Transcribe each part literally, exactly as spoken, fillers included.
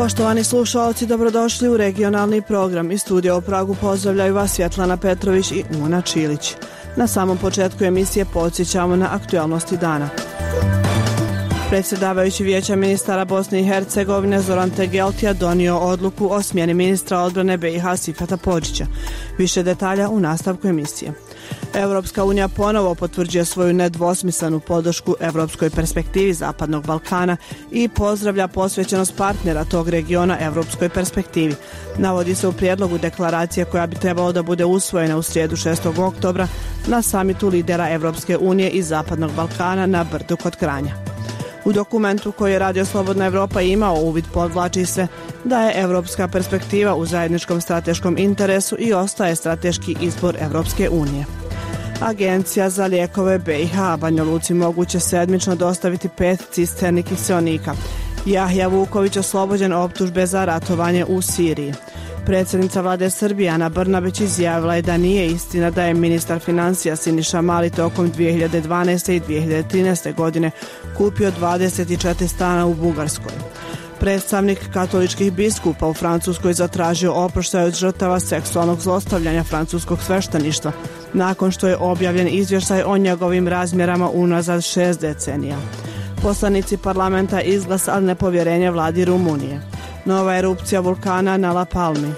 Poštovani slušalci, dobrodošli u regionalni program. Iz studija u Pragu pozdravljaju vas Svjetlana Petrović i Una Čilić. Na samom početku emisije podsjećamo na aktualnosti dana. Predsjedavajući Vijeća ministara Bosne i Hercegovine Zoran Tegeltija donio odluku o smjeni ministra odbrane B i H Sifeta Podžića. Više detalja u nastavku emisije. Europska unija ponovo potvrđuje svoju nedvosmislenu podršku europskoj perspektivi Zapadnog Balkana i pozdravlja posvećenost partnera tog regiona europskoj perspektivi. Navodi se u prijedlogu deklaracije koja bi trebalo da bude usvojena u srijedu šestog oktobra na samitu lidera Europske unije i Zapadnog Balkana na Brdu kod Kranja. U dokumentu koji je Radio Slobodna Evropa imao uvid podvlači se da je europska perspektiva u zajedničkom strateškom interesu i ostaje strateški izbor Evropske unije. Agencija za lijekove B i H Banja Luci moguće sedmično dostaviti pet cisterni kiseonika. Jahja Vuković oslobođen optužbe za ratovanje u Siriji. Predsjednica vlade Srbije Ana Brnabić izjavila je da nije istina da je ministar financija Siniša Mali tokom dvije hiljade dvanaeste i dvije hiljade trinaeste godine kupio dvadeset četiri stana u Bugarskoj. Predstavnik katoličkih biskupa u Francuskoj zatražio oproštaj od žrtava seksualnog zlostavljanja francuskog svešteništva nakon što je objavljen izvještaj o njegovim razmjerama unazad šest decenija. Poslanici parlamenta izglasali nepovjerenje vladi Rumunije. Nova erupcija vulkana na La Palmi.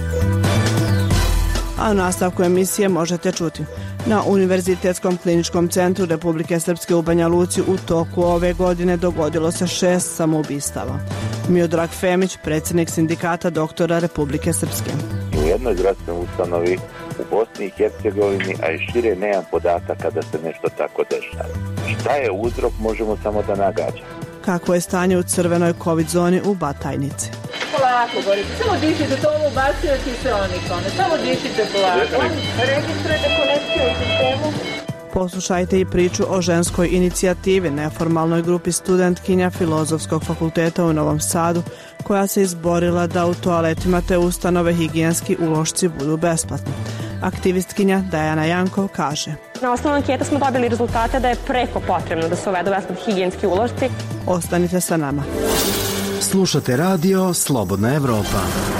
A u nastavku emisije možete čuti. Na Univerzitetskom kliničkom centru Republike Srpske u Banja Luci u toku ove godine dogodilo se šest samoubistava. Miodrag Femić, predsjednik sindikata doktora Republike Srpske. U jednoj zdravstvenoj ustanovi u Bosni i Hercegovini, a i šire nemam podataka da se nešto tako dešava. Šta je uzrok, možemo samo da nagađamo. Kako je stanje u crvenoj COVID zoni u Batajnici? Polako, Boris, samo dišite, to ovo ubacuje kiseonika, samo dišite polako. Registrujete konekciju u sistemu. Poslušajte i priču o ženskoj inicijativi, neformalnoj grupi studentkinja Filozofskog fakulteta u Novom Sadu, koja se izborila da u toaletima te ustanove higijenski ulošci budu besplatni. Aktivistkinja Dajana Jankov kaže: Na osnovu ankete smo dobili rezultate da je preko potrebno da se uvedu besplatni higijenski ulošci. Ostanite sa nama. Slušate radio Slobodna Evropa.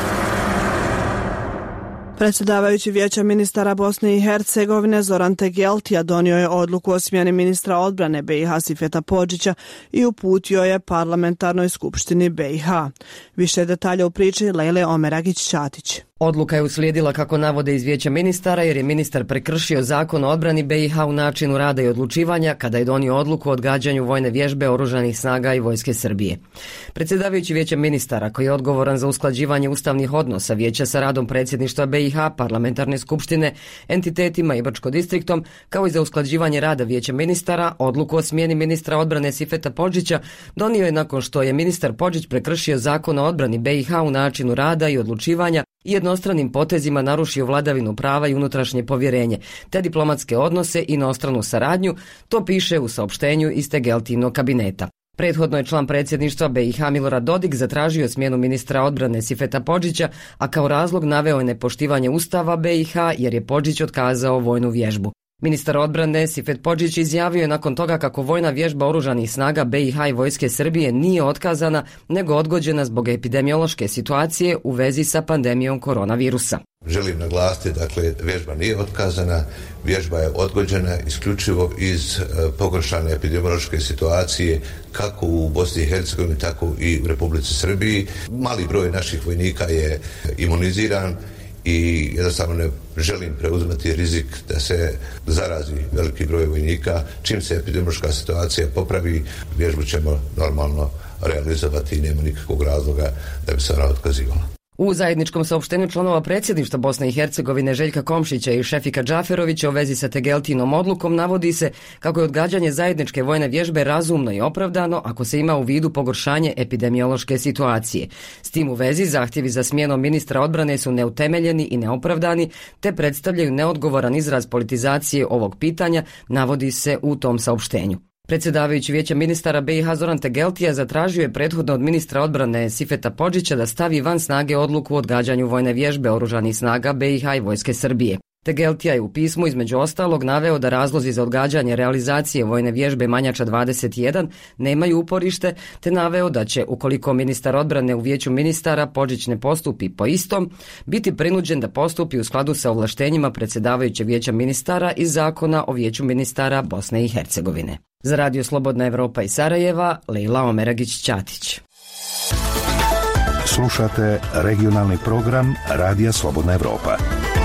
Predsjedavajući Vijeća ministara Bosne i Hercegovine Zoran Tegeltija donio je odluku o smjeni ministra odbrane B i H Sifeta Podžića i uputio je parlamentarnoj skupštini B i H. Više detalja u priči Lejle Omeragić-Ćatić. Odluka je uslijedila, kako navode iz Vijeća ministara, jer je ministar prekršio zakon o odbrani B i H u načinu rada i odlučivanja kada je donio odluku o odgađanju vojne vježbe Oružanih snaga i Vojske Srbije. Predsjedavajući Vijeća ministara, koji je odgovoran za usklađivanje ustavnih odnosa Vijeća sa radom predsjedništva B i H, parlamentarne skupštine, entitetima i Brčko-distriktom, kao i za usklađivanje rada Vijeća ministara, odluku o smjeni ministra odbrane Sifeta Podžića donio je nakon što je ministar Podžić prekršio zakon o odbrani B i H u načinu rada i odlučivanja i jednostranim potezima narušio vladavinu prava i unutrašnje povjerenje, te diplomatske odnose i inostranu saradnju, to piše u saopštenju iz Tegeltijnog kabineta. Prethodno je član predsjedništva B i H Milorad Dodik zatražio smjenu ministra odbrane Sifeta Podžića, a kao razlog naveo je nepoštivanje Ustava B i H jer je Podžić otkazao vojnu vježbu. Ministar odbrane Sifet Podžić izjavio je nakon toga kako vojna vježba Oružanih snaga B i H i Vojske Srbije nije otkazana, nego odgođena zbog epidemiološke situacije u vezi sa pandemijom koronavirusa. Želim naglasiti, dakle, vježba nije otkazana, vježba je odgođena isključivo iz e, pogoršane epidemiološke situacije kako u Bosni i Hercegovini, tako i u Republici Srbiji. Mali broj naših vojnika je imuniziran i jednostavno ne želim preuzimati rizik da se zarazi veliki broj vojnika. Čim se epidemiološka situacija popravi, vježbu ćemo normalno realizovati i nema nikakvog razloga da bi se ona otkazivala. U zajedničkom saopštenju članova predsjedništva Bosne i Hercegovine Željka Komšića i Šefika Džaferovića u vezi sa Tegeltinom odlukom navodi se kako je odgađanje zajedničke vojne vježbe razumno i opravdano ako se ima u vidu pogoršanje epidemiološke situacije. S tim u vezi zahtjevi za smjenom ministra odbrane su neutemeljeni i neopravdani, te predstavljaju neodgovoran izraz politizacije ovog pitanja, navodi se u tom saopštenju. Predsjedavajući Vijeća ministara B i H Zoran Tegeltija zatražio je prethodno od ministra odbrane Sifeta Podžića da stavi van snage odluku o odgađanju vojne vježbe Oružanih snaga B i H i Vojske Srbije. Tegeltija je u pismu između ostalog naveo da razlozi za odgađanje realizacije vojne vježbe Manjača dvadeset jedan nemaju uporište, te naveo da će, ukoliko ministar odbrane u vijeću ministara Podžić ne postupi po istom, biti prinuđen da postupi u skladu sa ovlaštenjima predsjedavajućeg vijeća ministara iz zakona o vijeću ministara Bosne i Hercegovine. Za Radio Slobodna Evropa iz Sarajeva, Lejla Omeragić-Ćatić. Slušate regionalni program Radija Slobodna Evropa.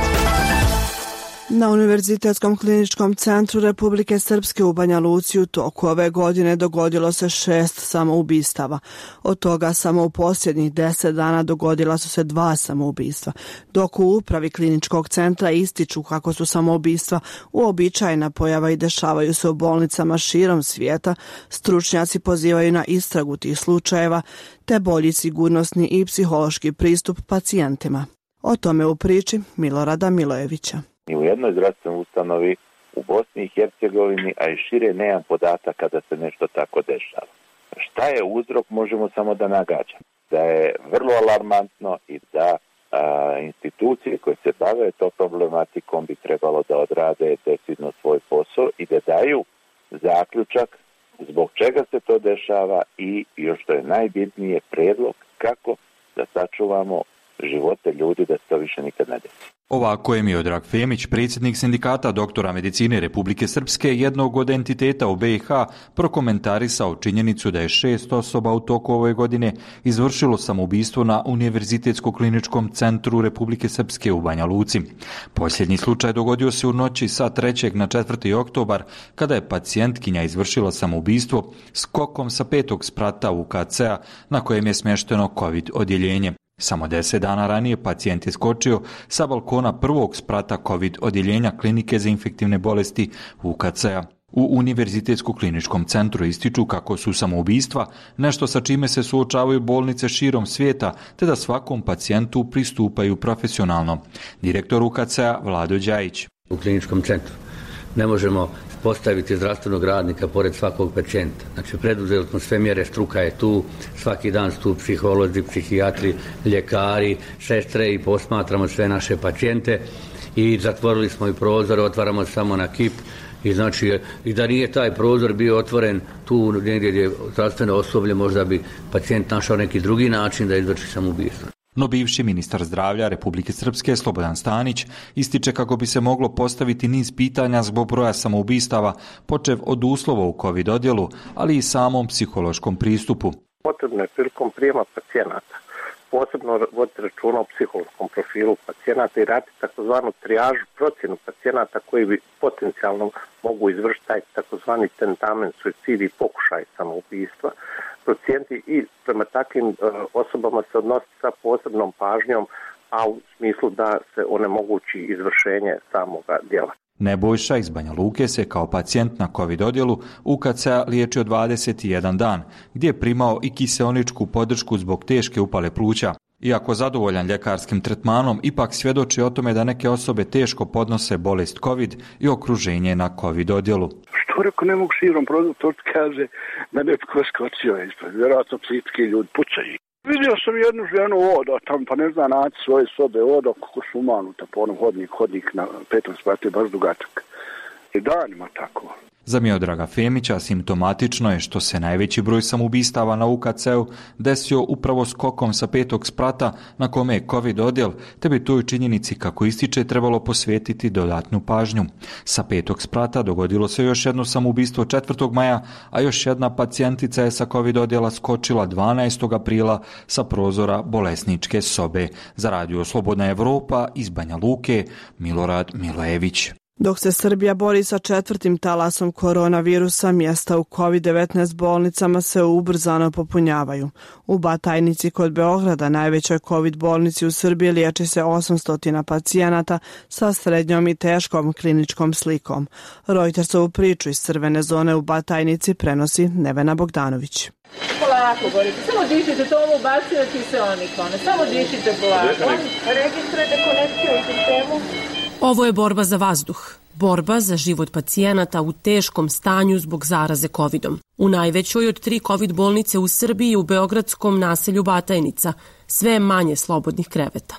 Na Univerzitetskom kliničkom centru Republike Srpske u Banja Luci u toku ove godine dogodilo se šest samoubistava. Od toga samo u posljednjih deset dana dogodila su se dva samoubistva, dok u upravi kliničkog centra ističu kako su samoubistva uobičajena pojava i dešavaju se u bolnicama širom svijeta. Stručnjaci pozivaju na istragu tih slučajeva te bolji sigurnosni i psihološki pristup pacijentima. O tome u priči Milorada Milojevića. Ni u jednoj zdravstvenoj ustanovi u Bosni i Hercegovini, a i šire, nemam podataka da se nešto tako dešava. Šta je uzrok, možemo samo da nagađamo. Da je vrlo alarmantno i da a, institucije koje se bave to problematikom bi trebalo da odrade decidno svoj posao i da daju zaključak zbog čega se to dešava i, još što je najbitnije, predlog kako da sačuvamo živote ljudi da se to više nikad ne desi. Ovako je Miodrag Femić, predsjednik sindikata doktora medicine Republike Srpske, jednog od entiteta u be i ha, prokomentarisao činjenicu da je šest osoba u toku ove godine izvršilo samoubistvo na Univerzitetskom kliničkom centru Republike Srpske u Banja Luci. Posljednji slučaj dogodio se u noći sa trećeg na četvrti oktobar, kada je pacijentkinja izvršila samoubistvo skokom sa petog sprata u ka ce a na kojem je smješteno COVID odjeljenje. Samo deset dana ranije pacijent je skočio sa balkona prvog sprata COVID odjeljenja klinike za infektivne bolesti u ka ce a. U Univerzitetskom kliničkom centru ističu kako su samoubistva nešto sa čime se suočavaju bolnice širom svijeta, te da svakom pacijentu pristupaju profesionalno. Direktor u ka ce a Vlado Đajić. U kliničkom centru ne možemo postaviti zdravstvenog radnika pored svakog pacijenta. Znači, preduzeli smo sve mjere, struka je tu, svaki dan su tu psiholozi, psihijatri, ljekari, sestre i posmatramo sve naše pacijente i zatvorili smo i prozor, otvaramo samo na kip i znači i da nije taj prozor bio otvoren tu negdje gdje je zdravstveno osoblje, možda bi pacijent našao neki drugi način da izvrši samoubistvo. No bivši ministar zdravlja Republike Srpske Slobodan Stanić ističe kako bi se moglo postaviti niz pitanja zbog broja samoubistava, počev od uslova u COVID odjelu, ali i samom psihološkom pristupu. Potrebno je prilikom prijema pacijenata posebno voditi računa o psihološkom profilu pacijenata i raditi takozvanu trijažu, procjenu pacijenata koji bi potencijalno mogu izvršiti taj takozvani tentamen, suicid i pokušaj samoubistva. Procijeniti i prema takvim uh, osobama se odnositi sa posebnom pažnjom, a u smislu da se onemogući izvršenje samoga djela. Nebojša iz Banja Luke se kao pacijent na COVID odjelu u ka ce a liječio dvadeset jedan dan, gdje je primao i kiseoničku podršku zbog teške upale pluća. Iako zadovoljan ljekarskim tretmanom, ipak svjedoči o tome da neke osobe teško podnose bolest COVID i okruženje na COVID odjelu. Što rekao, ne mogu širom prozor, to kaže da netko skočio ispred, vjerojatno psitski ljudi pucaju. Vidio sam jednu ženu oda tam, pa ne zna naći svoje sobe, oda kako su umanuta po onom hodnik, hodnik na petom spratu je baš dugačak. I danima tako. Za Miodraga Femića simptomatično je što se najveći broj samoubistava na u ka ce u desio upravo skokom sa petog sprata na kome je COVID odjel, te bi toj činjenici, kako ističe, trebalo posvetiti dodatnu pažnju. Sa petog sprata dogodilo se još jedno samoubistvo četvrtog maja, a još jedna pacijentica je sa COVID odjela skočila dvanaestog aprila sa prozora bolesničke sobe. Za Radio Slobodna Evropa iz Banja Luke, Milorad Milojević. Dok se Srbija bori sa četvrtim talasom koronavirusa, mjesta u COVID devetnaest bolnicama se ubrzano popunjavaju. U Batajnici kod Beograda, najvećoj COVID bolnici u Srbiji, liječi se osamsto pacijenata sa srednjom i teškom kliničkom slikom. Reutersovu priču iz crvene zone u Batajnici prenosi Nevena Bogdanović. Polako, Borite, samo dišite, to ovo ubacuje kiseonikone, samo dišite polako. Registrujete konekciju u sistemu. Ovo je borba za vazduh, borba za život pacijenata u teškom stanju zbog zaraze kovidom. U najvećoj od tri COVID bolnice u Srbiji, u beogradskom naselju Batajnica, sve je manje slobodnih kreveta.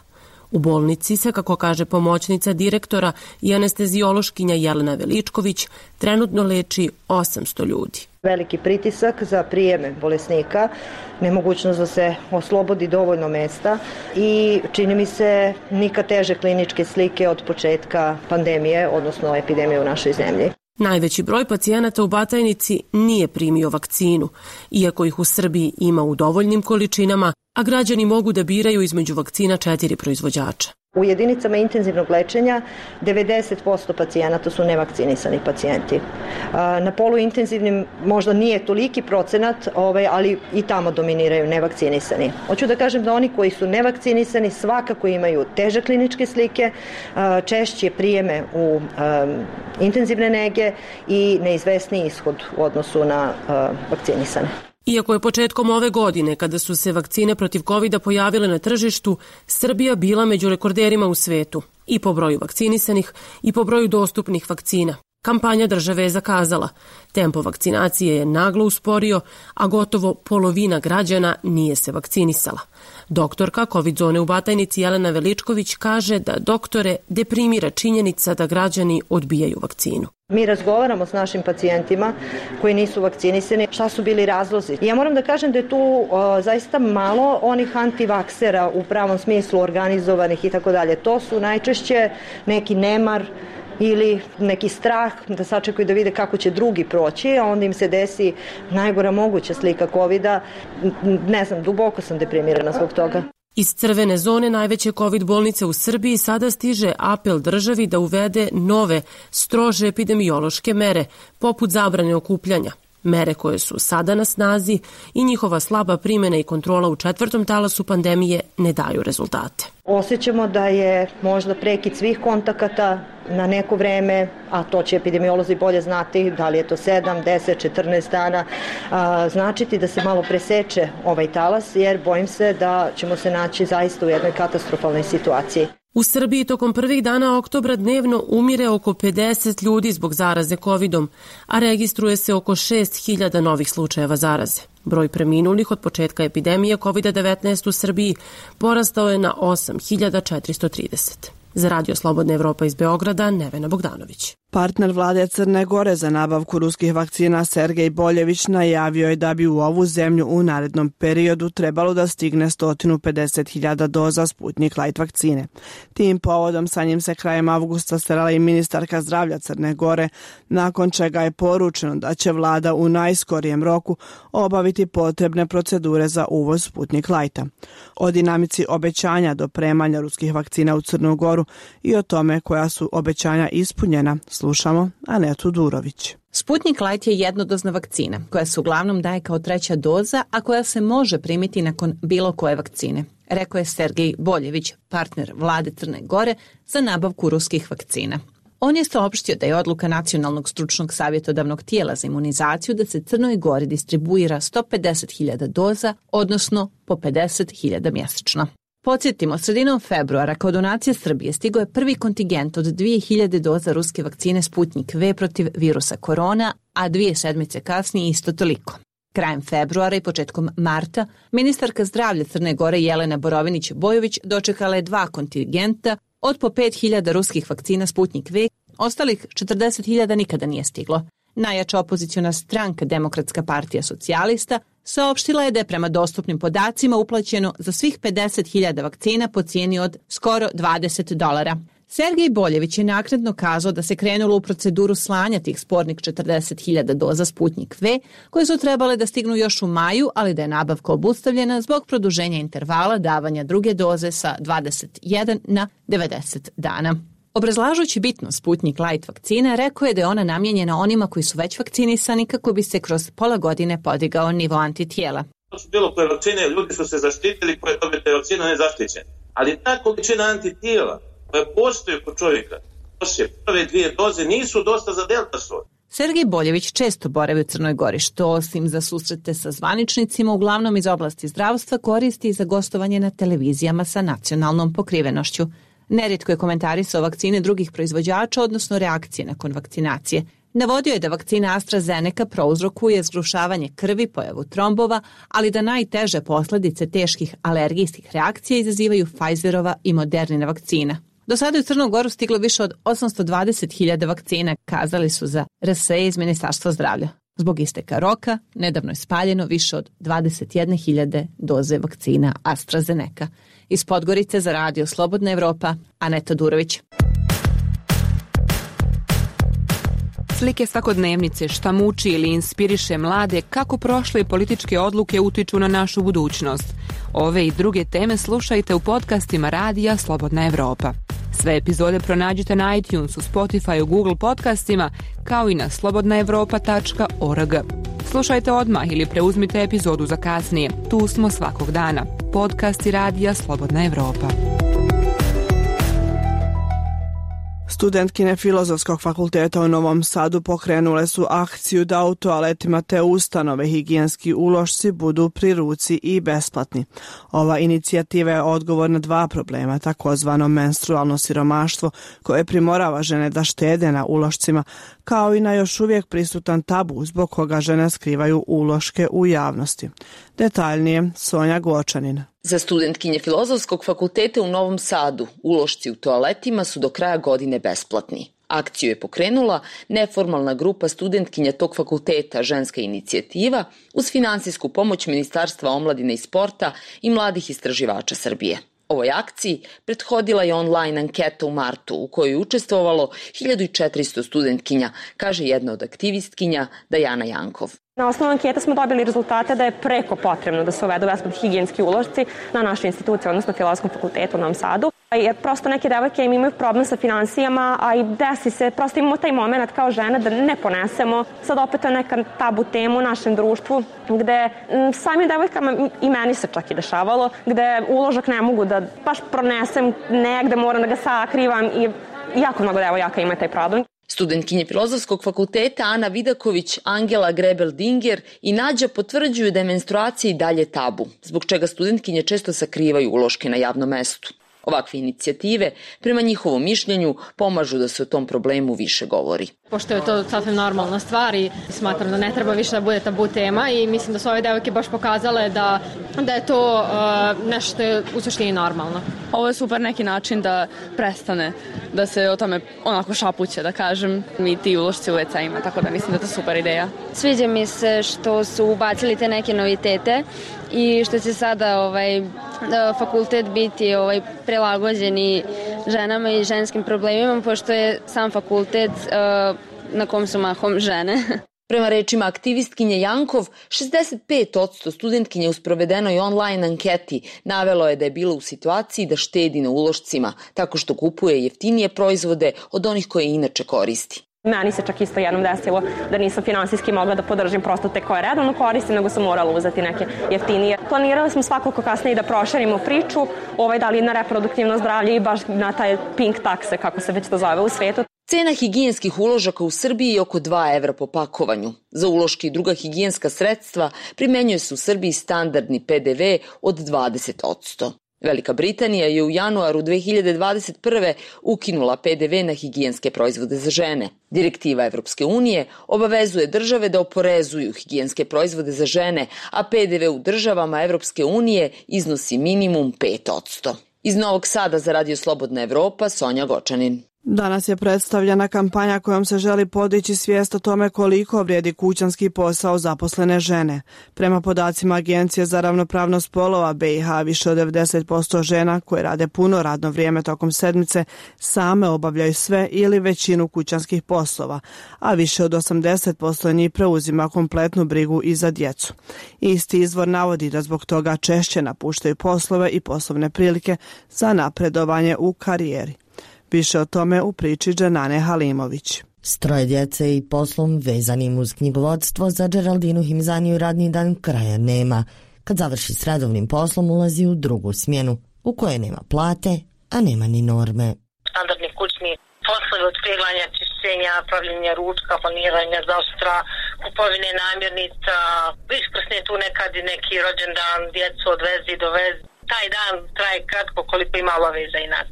U bolnici se, kako kaže pomoćnica direktora i anestezijološkinja Jelena Veličković, trenutno leči osamsto ljudi. Veliki pritisak za prijeme bolesnika, nemogućnost da se oslobodi dovoljno mesta i čini mi se nikad teže kliničke slike od početka pandemije, odnosno epidemije u našoj zemlji. Najveći broj pacijenata u Batajnici nije primio vakcinu, iako ih u Srbiji ima u dovoljnim količinama, a građani mogu da biraju između vakcina četiri proizvođača. U jedinicama intenzivnog lečenja devedeset posto pacijenata su nevakcinisani pacijenti. Na poluintenzivnim možda nije toliki procenat, ali i tamo dominiraju nevakcinisani. Hoću da kažem da oni koji su nevakcinisani svakako imaju teže kliničke slike, češće prijeme u intenzivne nege i neizvesni ishod u odnosu na vakcinisane. Iako je početkom ove godine, kada su se vakcine protiv kovida pojavile na tržištu, Srbija bila među rekorderima u svetu, i po broju vakcinisanih i po broju dostupnih vakcina. Kampanja države je zakazala. Tempo vakcinacije je naglo usporio, a gotovo polovina građana nije se vakcinisala. Doktorka COVID zone u Batajnici Jelena Veličković kaže da doktore deprimira činjenica da građani odbijaju vakcinu. Mi razgovaramo s našim pacijentima koji nisu vakcinisani, šta su bili razlozi. Ja moram da kažem da je tu o, zaista malo onih antivaksera u pravom smislu organizovanih i tako dalje. To su najčešće neki nemar ili neki strah da sačekaju da vide kako će drugi proći, a onda im se desi najgora moguća slika kovida. Ne znam, duboko sam deprimirana zbog toga. Iz crvene zone najveće COVID bolnice u Srbiji sada stiže apel državi da uvede nove, strože epidemiološke mere, poput zabrane okupljanja. Mere koje su sada na snazi i njihova slaba primjena i kontrola u četvrtom talasu pandemije ne daju rezultate. Osjećamo da je možda prekid svih kontakata na neko vreme, a to će epidemiolozi bolje znati, da li je to sedam, deset, četrnaest dana, a, značiti da se malo preseče ovaj talas, jer bojim se da ćemo se naći zaista u jednoj katastrofalnoj situaciji. U Srbiji tokom prvih dana oktobra dnevno umire oko pedeset ljudi zbog zaraze kovidom, a registruje se oko šest hiljada novih slučajeva zaraze. Broj preminulih od početka epidemije kovid devetnaest u Srbiji porastao je na osam hiljada četiristo trideset. Za Radio Slobodna Evropa iz Beograda, Nevena Bogdanović. Partner vlade Crne Gore za nabavku ruskih vakcina Sergej Boljević najavio je da bi u ovu zemlju u narednom periodu trebalo da stigne sto pedeset hiljada doza Sputnik Light vakcine. Tim povodom sa njim se krajem avgusta starala i ministarka zdravlja Crne Gore, nakon čega je poručeno da će vlada u najskorijem roku obaviti potrebne procedure za uvoz Sputnik Lighta. O dinamici obećanja dopremanja ruskih vakcina u Crnu Goru i o tome koja su obećanja ispunjena slušamo Anetu Durović. Sputnik Light je jednodozna vakcina koja se uglavnom daje kao treća doza, a koja se može primiti nakon bilo koje vakcine, rekao je Sergej Boljević, partner vlade Crne Gore za nabavku ruskih vakcina. On je saopštio da je odluka Nacionalnog stručnog savjetodavnog tijela za imunizaciju da se Crnoj Gori distribuira sto pedeset hiljada doza, odnosno po pedeset hiljada mjesečno. Podsjetimo, sredinom februara kao donacija Srbije stigao je prvi kontingent od dvije hiljade doza ruske vakcine Sputnik V protiv virusa korona, a dvije sedmice kasnije isto toliko. Krajem februara i početkom marta ministarka zdravlja Crne Gore Jelena Borovinić-Bojović dočekala je dva kontingenta od po pet hiljada ruskih vakcina Sputnik V, ostalih četrdeset hiljada nikada nije stiglo. Najjača opoziciona stranka Demokratska partija socijalista saopštila je da je prema dostupnim podacima uplaćeno za svih pedeset hiljada vakcina po cijeni od skoro dvadeset dolara. Sergej Boljević je naknadno kazao da se krenulo u proceduru slanja tih spornih četrdeset hiljada doza Sputnik V, koje su trebale da stignu još u maju, ali da je nabavka obustavljena zbog produženja intervala davanja druge doze sa dvadeset jedan na devedeset dana. Obrazlažući bitno Sputnik Light vakcina, rekao je da je ona namijenjena onima koji su već vakcinisani kako bi se kroz pola godine podigao nivo antitijela. To su bilo koje vakcine, ljudi su se zaštitili koje dobijete vakcinu nezaštićene. Ali ta količina antitijela koja postoji kod čovjeka, poslije prve dvije doze, nisu dosta za delta soj. Sergej Boljević često boravi u Crnoj Gori, što osim za susrete sa zvaničnicima, uglavnom iz oblasti zdravstva, koristi i za gostovanje na televizijama sa nacionalnom pokrivenošću. Nerijetko je komentarisao vakcine drugih proizvođača, odnosno reakcije nakon vakcinacije. Navodio je da vakcina AstraZeneca prouzrokuje zgrušavanje krvi, pojavu trombova, ali da najteže posledice teških alergijskih reakcija izazivaju Pfizerova i Modernina vakcina. Do sada je u Crnu Goru stiglo više od osamsto dvadeset hiljada vakcina, kazali su za R S E iz Ministarstva zdravlja. Zbog isteka roka, nedavno je spaljeno više od dvadeset jedne hiljade doze vakcina AstraZeneca. Iz Podgorice za radio Slobodna Evropa, Aneta Durović. Slike svakodnevnice, šta muči ili inspiriše mlade, kako prošle političke odluke utiču na našu budućnost. Ove i druge teme slušajte u podcastima radija Slobodna Evropa. Sve epizode pronađite na iTunesu, Spotify, Google podcastima, kao i na slobodna evropa tačka org. Slušajte odmah ili preuzmite epizodu za kasnije. Tu smo svakog dana. Podcasti radija Slobodna Evropa. Studentkinje Filozofskog fakulteta u Novom Sadu pokrenule su akciju da u toaletima te ustanove higijenski ulošci budu pri ruci i besplatni. Ova inicijativa je odgovor na dva problema, takozvano menstrualno siromaštvo koje primorava žene da štede na ulošcima, kao i na još uvijek prisutan tabu zbog koga žene skrivaju uloške u javnosti. Detaljnije, Sonja Gočanin. Za studentkinje Filozofskog fakulteta u Novom Sadu ulošci u toaletima su do kraja godine besplatni. Akciju je pokrenula neformalna grupa studentkinja tog fakulteta Ženska inicijativa uz finansijsku pomoć Ministarstva omladine i sporta i mladih istraživača Srbije. Ovoj akciji prethodila je online anketa u martu u kojoj je učestvovalo hiljadu četiristo studentkinja, kaže jedna od aktivistkinja Dajana Jankov. Na osnovu ankete smo dobili rezultate da je preko potrebno da se uvedu besplatni higijenski ulošci na našoj instituciji, odnosno Filozofskom fakultetu u Novom Sadu. Jer prosto neke devojke im imaju problem sa finansijama, a i desi se, prosto imamo taj moment kao žene da ne ponesemo. Sad opet je neka tabu tema u našem društvu gde samim devojkama i meni se čak i dešavalo, gde uložak ne mogu da baš pronesem negde, moram da ga sakrivam i jako mnogo devojaka ima taj problem. Studentkinje Filozofskog fakulteta Ana Vidaković, Angela Grebel-Dinger i Nađa potvrđuju da je menstruacija i dalje tabu, zbog čega studentkinje često sakrivaju uloške na javnom mestu. Ovakve inicijative, prema njihovom mišljenju, pomažu da se o tom problemu više govori. Pošto je to sasvim normalna stvar i smatram da ne treba više da bude tabu tema i mislim da su ove devojke baš pokazale da, da je to uh, nešto što je u suštini normalno. Ovo je super neki način da prestane, da se o tome onako šapuće, da kažem, i ti ulošci u ve ce-ima, tako da mislim da je to super ideja. Sviđa mi se što su ubacili te neke novitete i što će sada ovaj, fakultet biti ovaj, prilagođeni ženama i ženskim problemima, pošto je sam fakultet uh, na kom su mahom žene. Prema rečima aktivistkinje Jankov, šezdeset pet posto studentkinje u sprovedenoj online anketi navelo je da je bilo u situaciji da štedi na ulošcima, tako što kupuje jeftinije proizvode od onih koje inače koristi. Meni se čak isto jednom desilo da nisam finansijski mogla da podržim prosto te koje redovno koristim, nego sam morala uzeti neke jeftinije. Planirali smo svakako kasnije da proširimo priču, ovaj da li na reproduktivno zdravlje i baš na taj pink takse, kako se već to zove u svetu. Cena higijenskih uložaka u Srbiji je oko dva evra po pakovanju. Za uloške i druga higijenska sredstva primenjuje se u Srbiji standardni pe de ve od dvadeset posto. Velika Britanija je u januaru dve hiljade dvadeset prve ukinula pe de ve na higijenske proizvode za žene. Direktiva Evropske unije obavezuje države da oporezuju higijenske proizvode za žene, a pe de ve u državama Evropske unije iznosi minimum pet posto. Iz Novog Sada za Radio Slobodna Evropa, Sonja Gočanin. Danas je predstavljena kampanja kojom se želi podići svijest o tome koliko vrijedi kućanski posao zaposlene žene. Prema podacima Agencije za ravnopravnost spolova be i ha, više od devedeset posto žena koje rade puno radno vrijeme tokom sedmice same obavljaju sve ili većinu kućanskih poslova, a više od osamdeset posto njih preuzima kompletnu brigu i za djecu. Isti izvor navodi da zbog toga češće napuštaju poslove i poslovne prilike za napredovanje u karijeri. Više o tome u priči Dženane Halimović. S troje djece i poslom vezanim uz knjigovodstvo za Geraldinu Himzaniju radni dan kraja nema. Kad završi s redovnim poslom ulazi u drugu smjenu, u kojoj nema plate, a nema ni norme. Standardni kućni poslovi od peglanja, čišćenja, pravljenja ručka, planiranja zaštra, kupovine namirnica, iskrsne tu nekad i neki rođendan, djecu odvezi, dovezi. Taj dan traje kratko koliko ima obaveza inače.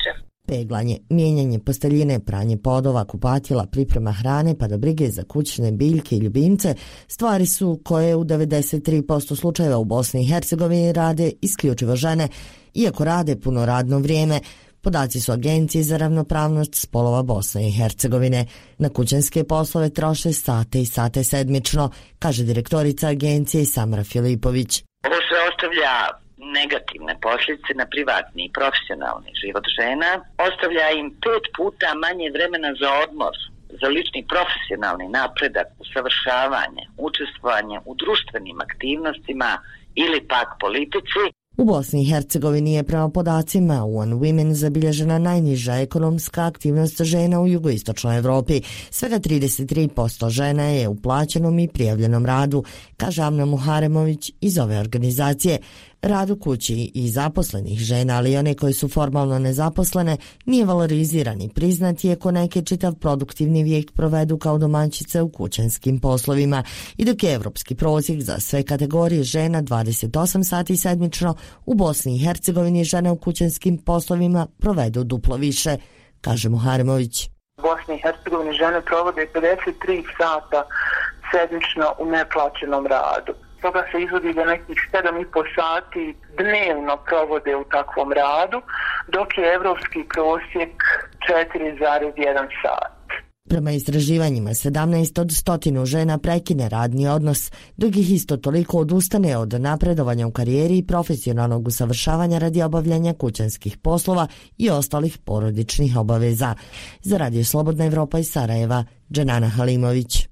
peglanje, mijenjanje posteljine, pranje podova, kupatila, priprema hrane pa do brige za kućne biljke i ljubimce stvari su koje u devedeset tri posto slučajeva u Bosni i Hercegovini rade isključivo žene, iako rade puno radno vrijeme. Podaci su Agencije za ravnopravnost spolova Bosne i Hercegovine. Na kućanske poslove troše sate i sate sedmično, kaže direktorica agencije Samra Filipović. Ovo sve ostavlja negativne posljedice na privatni i profesionalni život žena, ostavlja im pet puta manje vremena za odmor, za lični profesionalni napredak, usavršavanje, učestvovanje u društvenim aktivnostima ili pak politici. U Bosni i Hercegovini je prema podacima One Women zabilježena najniža ekonomska aktivnost žena u jugoistočnoj Evropi. Svega trideset tri posto žena je u plaćenom i prijavljenom radu, kaže Amna Muharemović iz ove organizacije. Rad u kući i zaposlenih žena, ali i one koje su formalno nezaposlene, nije valoriziran i priznat iako neke čitav produktivni vijek provedu kao domaćice u kućanskim poslovima. I dok je evropski prosjek za sve kategorije žena dvadeset osam sati sedmično, u Bosni i Hercegovini žene u kućanskim poslovima provedu duplo više, kaže Muharemović. U Bosni i Hercegovini žene provode pedeset tri sata sedmično u neplaćenom radu. Toga se izvodi da nekih sedam i po sati dnevno provode u takvom radu, dok je evropski prosjek četiri zarez jedan sat. Prema istraživanjima, sedamnaest od stotinu žena prekine radni odnos, dok ih isto toliko odustane od napredovanja u karijeri i profesionalnog usavršavanja radi obavljanja kućanskih poslova i ostalih porodičnih obaveza. Za Radio Slobodna Evropa iz Sarajeva, Dženana Halimović.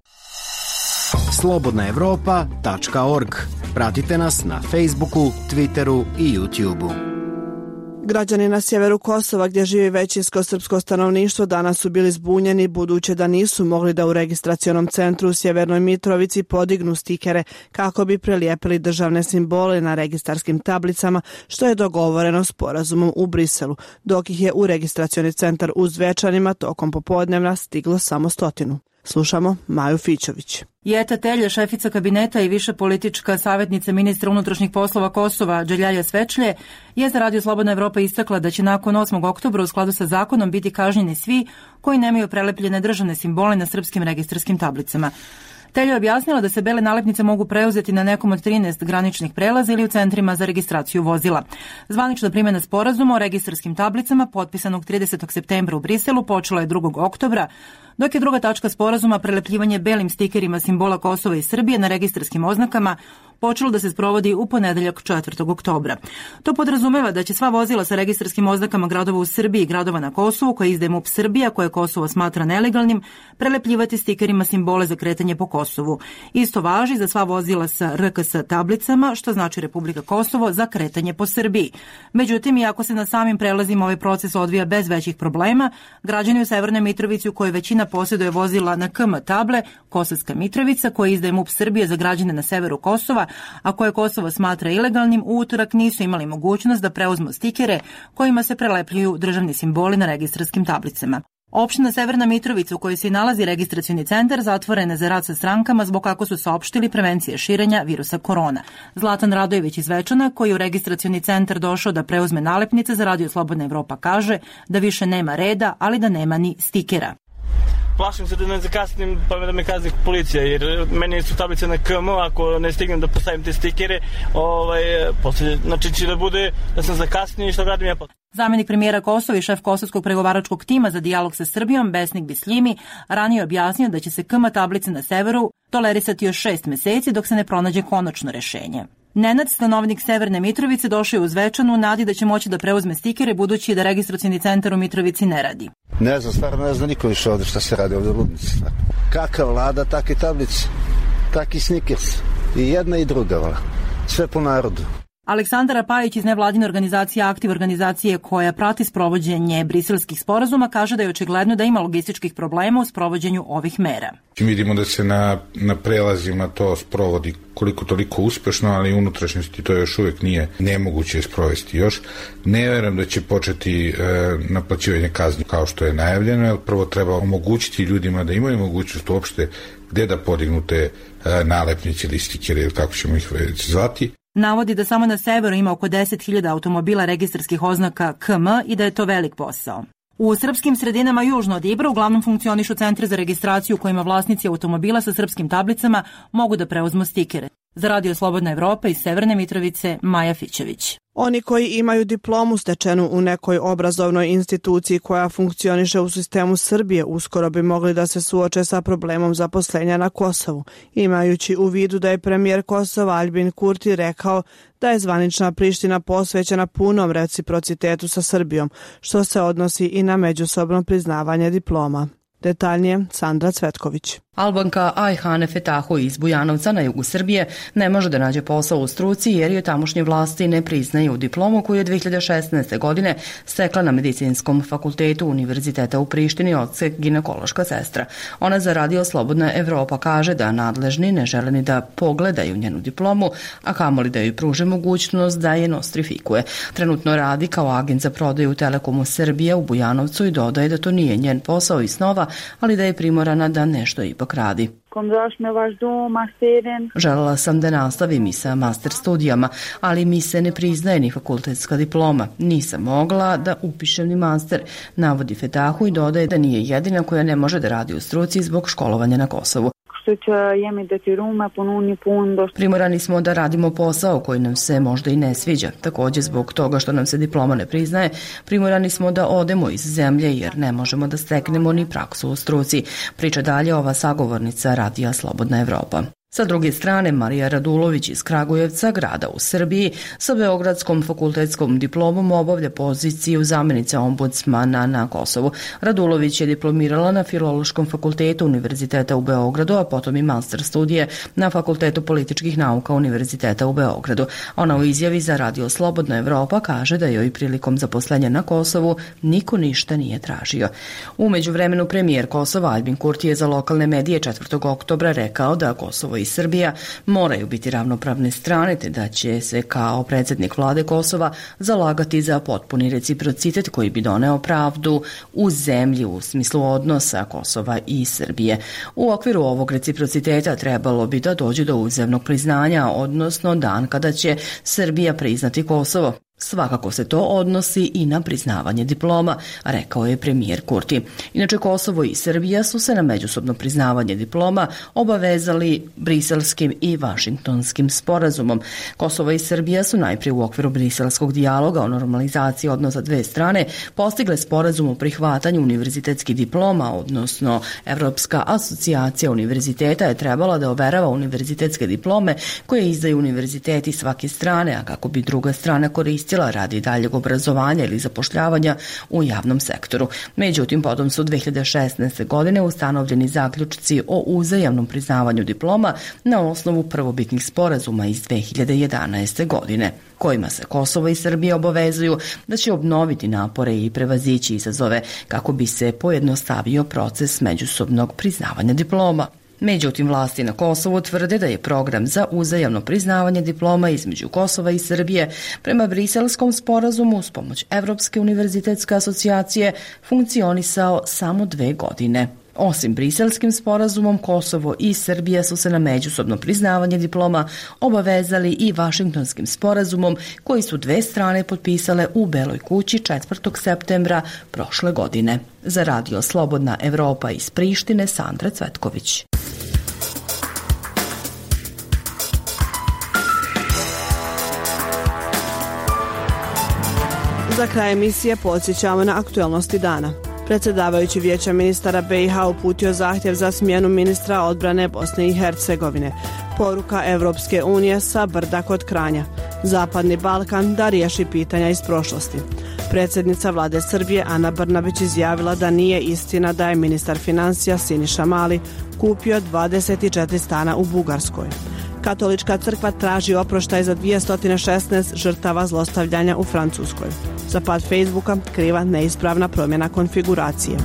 slobodna evropa tačka org. Pratite nas na Facebooku, Twitteru i YouTubeu. Građani na sjeveru Kosova, gdje živi većinsko srpsko stanovništvo, danas su bili zbunjeni budući da nisu mogli da u registracionom centru u Sjevernoj Mitrovici podignu stikere kako bi prelijepili državne simbole na registarskim tablicama, što je dogovoreno sporazumom u Briselu, dok ih je u registracioni centar u Zvečanima tokom popodnevna stiglo samo stotinu. Slušamo Maju Fićović. Jeta Telja, šefica kabineta i više politička savjetnica ministra unutrašnjih poslova Kosova Đeljaja Svečlje, je za Radio Slobodna Evropa istakla da će nakon osmog oktobra u skladu sa zakonom biti kažnjeni svi koji nemaju prelepljene državne simbole na srpskim registarskim tablicama. Telja je objasnila da se bele nalepnice mogu preuzeti na nekom od trinaest graničnih prelaza ili u centrima za registraciju vozila. Zvanična primjena sporazuma o registarskim tablicama potpisanog tridesetog septembra u Briselu počela je drugog oktobra, dok je druga tačka sporazuma prelepljivanje belim stikerima simbola Kosova i Srbije na registarskim oznakama počelo da se sprovodi u ponedeljak četvrtog oktobra. To podrazumeva da će sva vozila sa registarskim oznakama gradova u Srbiji i gradova na Kosovu koje izdaje MUP Srbija, koje Kosovo smatra nelegalnim, prelepljivati stikerima simbole za kretanje po Kosovu. Isto važi za sva vozila sa R K S tablicama, što znači Republika Kosovo, za kretanje po Srbiji. Međutim, iako se na samim prelazima ovaj proces odvija bez većih problema, građani u Severnoj Mitrovici u kojoj većina posjeduje vozila na K M table, Kosovska Mitrovica, koje izdaje MUP Srbije za građane na severu Kosova, a koje Kosovo smatra ilegalnim, u utorak nisu imali mogućnost da preuzmu stikere kojima se prelepljuju državni simboli na registarskim tablicama. Opština Severna Mitrovica, u kojoj se nalazi registracioni centar, zatvorena za rad sa strankama zbog kako su saopštili prevencije širenja virusa korona. Zlatan Radojević iz Zvečana, koji je u registracioni centar došao da preuzme nalepnice za Radio Slobodna Evropa, kaže da više nema reda, ali da nema ni stikera. Plašim se da ne zakasnim pa da me kazni policija, jer meni su tablice na K M, ako ne stignem da postavim te stikere, ovaj, poslije, znači će da bude da sam zakasnio i što radim ja pa. Zamenik premijera Kosova i šef kosovskog pregovaračkog tima za dijalog sa Srbijom, Besnik Bisljimi, ranije objasnio da će se K M tablice na severu tolerisati još šest meseci dok se ne pronađe konačno rešenje. Nenad, stanovnik Severne Mitrovice, došao je u Zvečanu u nadi da će moći da preuzme stikere budući da registracioni centar u Mitrovici ne radi. Ne znam, stvarno ne znam niko više ovdje šta se radi ovdje u Ludnici. Kakav vlada, takve tablice, taki snikers. I jedna i druga, vala. Sve po narodu. Aleksandar Pajić iz nevladine organizacije Aktiv, organizacije koja prati sprovođenje briselskih sporazuma, kaže da je očigledno da ima logističkih problema u sprovođenju ovih mera. Vidimo da se na, na prelazima to sprovodi koliko toliko uspešno, ali unutrašnjosti to još uvijek nije nemoguće sprovesti još. Ne verujem da će početi e, naplaćivanje kazni kao što je najavljeno, jer prvo treba omogućiti ljudima da imaju mogućnost uopšte gde da podignu te e, nalepnice ili stikere ili kako ćemo ih već zvati. Navodi da samo na severu ima oko deset hiljada automobila registarskih oznaka K M i da je to velik posao. U srpskim sredinama južno od Ibra uglavnom funkcionišu centri za registraciju u kojima vlasnici automobila sa srpskim tablicama mogu da preuzmu stikere. Za Radio Slobodna Evropa iz Severne Mitrovice, Maja Fićević. Oni koji imaju diplomu stečenu u nekoj obrazovnoj instituciji koja funkcioniše u sistemu Srbije uskoro bi mogli da se suoče sa problemom zaposlenja na Kosovu, imajući u vidu da je premijer Kosova Aljbin Kurti rekao da je zvanična Priština posvećena punom reciprocitetu sa Srbijom, što se odnosi i na međusobno priznavanje diploma. Detaljnije, Sandra Cvetković. Albanka Ajhane Fetahu iz Bujanovca na jugu Srbije ne može da nađe posao u struci jer je tamošnje vlasti ne priznaju diplomu koju je dve hiljade šesnaeste. godine stekla na Medicinskom fakultetu Univerziteta u Prištini odsek ginekološka sestra. Ona za Radio Slobodna Evropa kaže da nadležni ne žele ni da pogledaju njenu diplomu, a kamoli da joj pruže mogućnost da je nostrifikuje. Trenutno radi kao agent za prodaju Telekomu Srbije u Bujanovcu i dodaje da to nije njen posao i snova, ali da je primorana da nešto ipak radi. Želela sam da nastavim i sa master studijama, ali mi se ne priznaje ni fakultetska diploma. Nisam mogla da upišem ni master, navodi Fetahu i dodaje da nije jedina koja ne može da radi u struci zbog školovanja na Kosovu. Primorani smo da radimo posao koji nam se možda i ne sviđa. Također zbog toga što nam se diploma ne priznaje, primorani smo da odemo iz zemlje jer ne možemo da steknemo ni praksu u struci. Priča dalje ova sagovornica Radija Slobodna Evropa. Sa druge strane, Marija Radulović iz Kragujevca, grada u Srbiji, sa Beogradskom fakultetskom diplomom obavlja poziciju zamjenice ombudsmana na Kosovu. Radulović je diplomirala na Filološkom fakultetu Univerziteta u Beogradu, a potom i master studije na Fakultetu političkih nauka Univerziteta u Beogradu. Ona u izjavi za Radio Slobodna Evropa kaže da joj prilikom zaposlenja na Kosovu niko ništa nije tražio. U međuvremenu premijer Kosova Aljbin Kurti je za lokalne medije četvrtog oktobra rekao da Kosovo i Srbija moraju biti ravnopravne strane te da će se kao predsjednik vlade Kosova zalagati za potpuni reciprocitet koji bi doneo pravdu u zemlji u smislu odnosa Kosova i Srbije. U okviru ovog reciprociteta trebalo bi da dođe do uzajamnog priznanja, odnosno dan kada će Srbija priznati Kosovo. Svakako se to odnosi i na priznavanje diploma, rekao je premijer Kurti. Inače, Kosovo i Srbija su se na međusobno priznavanje diploma obavezali briselskim i vašingtonskim sporazumom. Kosovo i Srbija su najprije u okviru briselskog dijaloga o normalizaciji odnosa dve strane postigle sporazum o prihvatanju univerzitetskih diploma, odnosno Evropska asocijacija univerziteta je trebala da overava univerzitetske diplome koje izdaju univerziteti svake strane, a kako bi druga strana koristila radi daljeg obrazovanja ili zapošljavanja u javnom sektoru. Međutim, potom su dve hiljade šesnaeste. godine ustanovljeni zaključci o uzajamnom priznavanju diploma na osnovu prvobitnih sporazuma iz dve hiljade jedanaeste. godine, kojima se Kosovo i Srbija obavezuju da će obnoviti napore i prevazići izazove kako bi se pojednostavio proces međusobnog priznavanja diploma. Međutim, vlasti na Kosovu tvrde da je program za uzajamno priznavanje diploma između Kosova i Srbije prema Briselskom sporazumu uz pomoć Evropske univerzitetske asocijacije funkcionisao samo dve godine. Osim Briselskim sporazumom, Kosovo i Srbija su se na međusobno priznavanje diploma obavezali i Vašingtonskim sporazumom koji su dve strane potpisale u Beloj kući četvrtog septembra prošle godine. Za Radio Slobodna Evropa iz Prištine, Sandra Cvetković. Za kraj emisije podsjećamo na aktuelnosti dana. Predsjedavajući Vijeća ministara B i H uputio zahtjev za smjenu ministra odbrane Bosne i Hercegovine. Poruka Evropske unije sa brda kod Kranja. Zapadni Balkan da riješi pitanja iz prošlosti. Predsjednica vlade Srbije Ana Brnabić izjavila da nije istina da je ministar financija Siniša Mali kupio dvadeset četiri stana u Bugarskoj. Katolička crkva traži oproštaj za dvjesto šesnaest žrtava zlostavljanja u Francuskoj. Za pad Facebooka kriva neispravna promjena konfiguracije.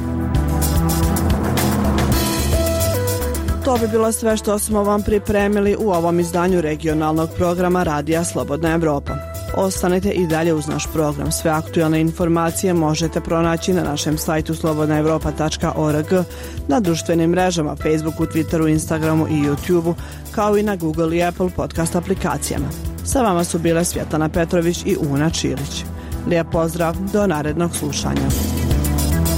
To bi bilo sve što smo vam pripremili u ovom izdanju regionalnog programa Radija Slobodna Evropa. Ostanite i dalje uz naš program. Sve aktualne informacije možete pronaći na našem sajtu slobodna evropa tačka org, na društvenim mrežama Facebooku, Twitteru, Instagramu i YouTubeu, kao i na Google i Apple podcast aplikacijama. Sa vama su bile Svjetlana Petrović i Una Čilić. Lijep pozdrav, do narednog slušanja.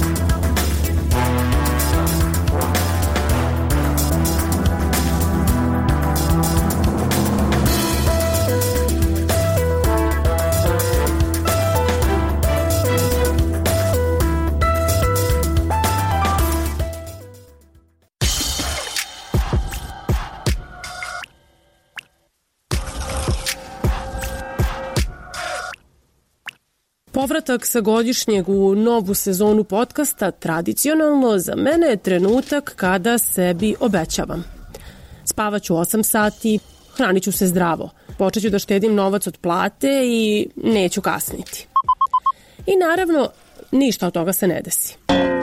povratak sa godišnjeg u novu sezonu podcasta tradicionalno za mene je trenutak kada sebi obećavam. Spavaću osam sati, hranit ću se zdravo, počeću da štedim novac od plate i neću kasniti. I naravno, ništa od toga se ne desi.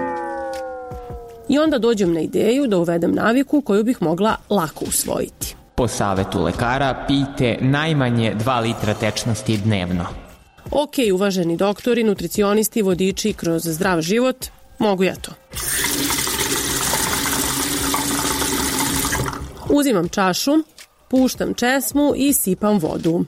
I onda dođem na ideju da uvedem naviku koju bih mogla lako usvojiti. Po savetu lekara pijte najmanje dva litra tečnosti dnevno. Ok, uvaženi doktori, nutricionisti, vodiči kroz zdrav život, mogu ja to. Uzimam čašu, puštam česmu i sipam vodu.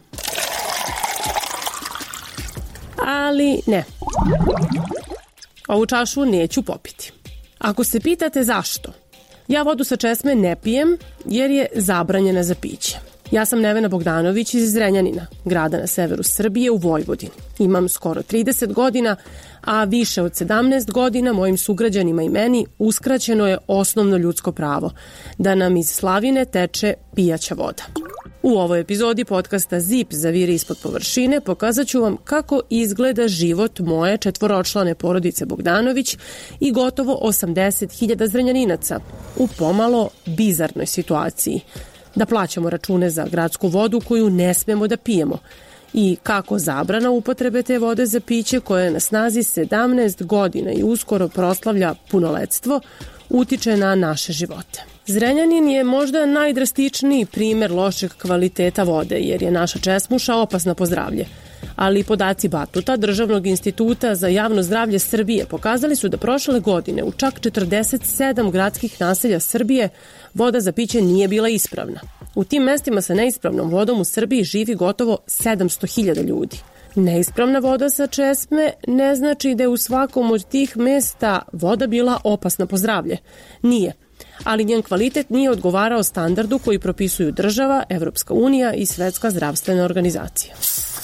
Ali ne. Ovu čašu neću popiti. Ako se pitate zašto, ja vodu sa česme ne pijem jer je zabranjena za piće. Ja sam Nevena Bogdanović iz Zrenjanina, grada na severu Srbije u Vojvodini. Imam skoro trideset godina, a više od sedamnaest godina mojim sugrađanima i meni uskraćeno je osnovno ljudsko pravo, da nam iz slavine teče pijaća voda. U ovoj epizodi podcasta Zip zaviri ispod površine pokazat ću vam kako izgleda život moje četvoročlane porodice Bogdanović i gotovo osamdeset hiljada Zrenjaninaca u pomalo bizarnoj situaciji. Da plaćamo račune za gradsku vodu koju ne smemo da pijemo i kako zabrana upotrebe te vode za piće koja je na snazi sedamnaest godina i uskoro proslavlja punoletstvo utiče na naše živote. Zrenjanin je možda najdrastičniji primer lošeg kvaliteta vode jer je naša česmuša opasna po zdravlje. Ali podaci Batuta, Državnog instituta za javno zdravlje Srbije, pokazali su da prošle godine u čak četrdeset sedam gradskih naselja Srbije voda za piće nije bila ispravna. U tim mestima sa neispravnom vodom u Srbiji živi gotovo sedamsto hiljada ljudi. Neispravna voda sa česme ne znači da je u svakom od tih mesta voda bila opasna po zdravlje. Nije. Ali njen kvalitet nije odgovarao standardu koji propisuju država, Evropska unija i Svetska zdravstvena organizacija.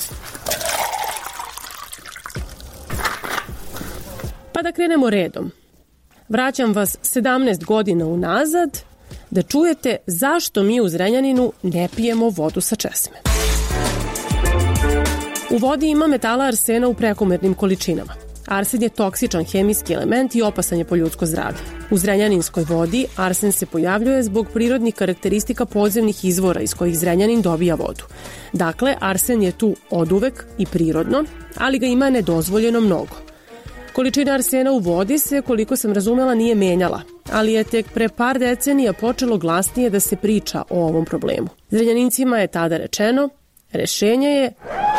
Pa da krenemo redom. Vraćam vas sedamnaest godina unazad da čujete zašto mi u Zrenjaninu ne pijemo vodu sa česme. U vodi ima metala arsena u prekomernim količinama. Arsen je toksičan hemijski element i opasan je po ljudsko zdravlje. U zrenjaninskoj vodi arsen se pojavljuje zbog prirodnih karakteristika podzemnih izvora iz kojih Zrenjanin dobija vodu. Dakle, arsen je tu oduvek i prirodno, ali ga ima nedozvoljeno mnogo. Količina arsena u vodi se, koliko sam razumela, nije menjala, ali je tek pre par decenija počelo glasnije da se priča o ovom problemu. Zrenjanincima je tada rečeno, rešenje je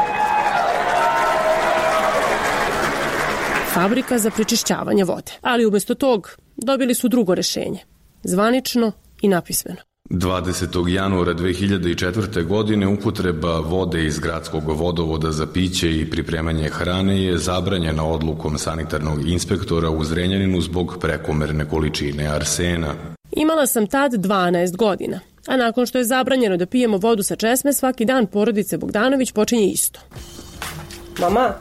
fabrika za prečišćavanje vode. Ali umesto tog dobili su drugo rešenje, zvanično i napismeno. dvadesetog januara dve hiljade četvrte. godine upotreba vode iz gradskog vodovoda za piće i pripremanje hrane je zabranjena odlukom sanitarnog inspektora u Zrenjaninu zbog prekomerne količine arsena. Imala sam tad dvanaest godina, a nakon što je zabranjeno da pijemo vodu sa česme, svaki dan porodice Bogdanović počinje isto. Mama,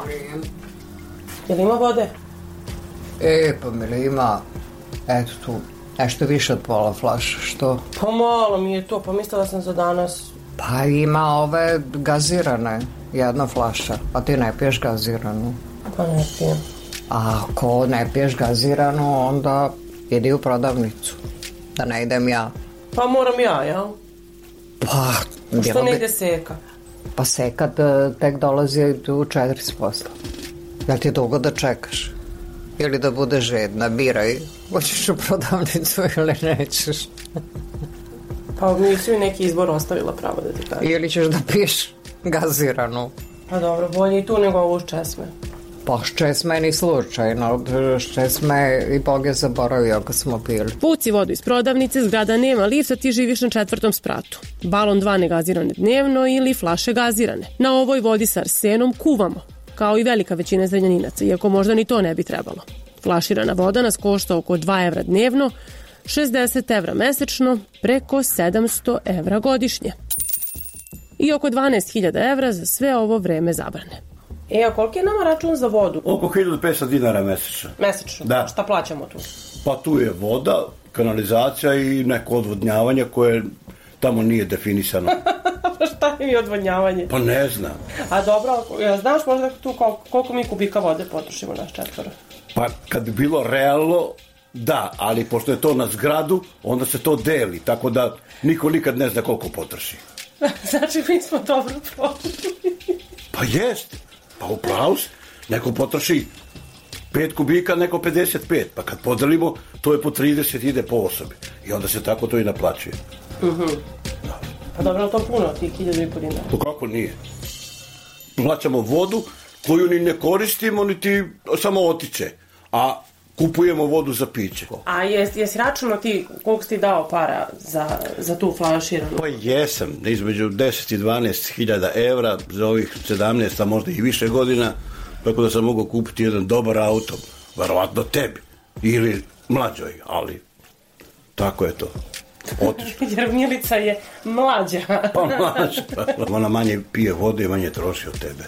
je li ima vode? E, pa mi li ima, eto tu, nešto više od pola flaša, što? Pa malo mi je to, pa mislila sam za danas. Pa ima ove gazirane, jedna flaša, a ti ne piješ gaziranu. Pa ne pijem. A ako ne piješ gaziranu, onda idi u prodavnicu, da ne idem ja. Pa moram ja, jel? Pa, što ne ide seka? Pa seka tek dolazi u četiri posla. Jel ti dugo da čekaš? Ili da budeš žedna, biraj, hoćeš u prodavnicu ili nećeš. Pa nisi mi neki izbor ostavila pravo da ti kažem. Ili ćeš da piješ gaziranu. Pa dobro, bolje i tu nego ovu s česme. Pa s česme ni slučajno, s česme i Bog je zaboravio ako smo pili. Puci vodu iz prodavnice, zgrada nema lifta, ti živiš na četvrtom spratu. Balon dva negazirane dnevno ili flaše gazirane. Na ovoj vodi sa arsenom kuvamo, kao i velika većina Zrenjaninaca, iako možda ni to ne bi trebalo. Flaširana voda nas košta oko dva evra dnevno, šezdeset evra mesečno, preko sedamsto evra godišnje. I oko dvanaest hiljada evra za sve ovo vreme zabrane. E, a koliko je nama račun za vodu? Oko hiljadu petsto dinara mesečno. Mesečno? Da. Šta plaćamo tu? Pa tu je voda, kanalizacija i neko odvodnjavanje koje tamo nije definisano. Pa šta je mi odvodnjavanje? Pa ne znam. A dobro, znaš možda tu koliko, koliko mi kubika vode potrošimo naš četvora? Pa kad bi bilo realno, da, ali pošto je to na zgradu, onda se to deli, tako da niko nikad ne zna koliko potroši. Znači mi smo dobro potrošili. Pa jest, pa upravo si, neko potroši pet kubika, neko pedeset pet, pa kad podelimo, to je po trideset, ide po osobi. I onda se tako to i naplaćuje. Mhm. Da. Pa dobro, to puno, tih hiljadu i po dinara. To kako nije? Plaćamo vodu koju ni ne koristimo, niti samo otiče, a kupujemo vodu za piće. A jes, jesi računao ti koliko si ti dao para za, za tu flaširanu? Pa jesam, između deset i dvanaest hiljada evra za ovih sedamnaest, a možda i više godina, tako da sam mogao kupiti jedan dobar auto, verovatno tebi, ili mlađoj, ali tako je to. Otišlo. Jer Milica je mlađa. Pa mlađa. Ona manje pije vode i manje troši od tebe.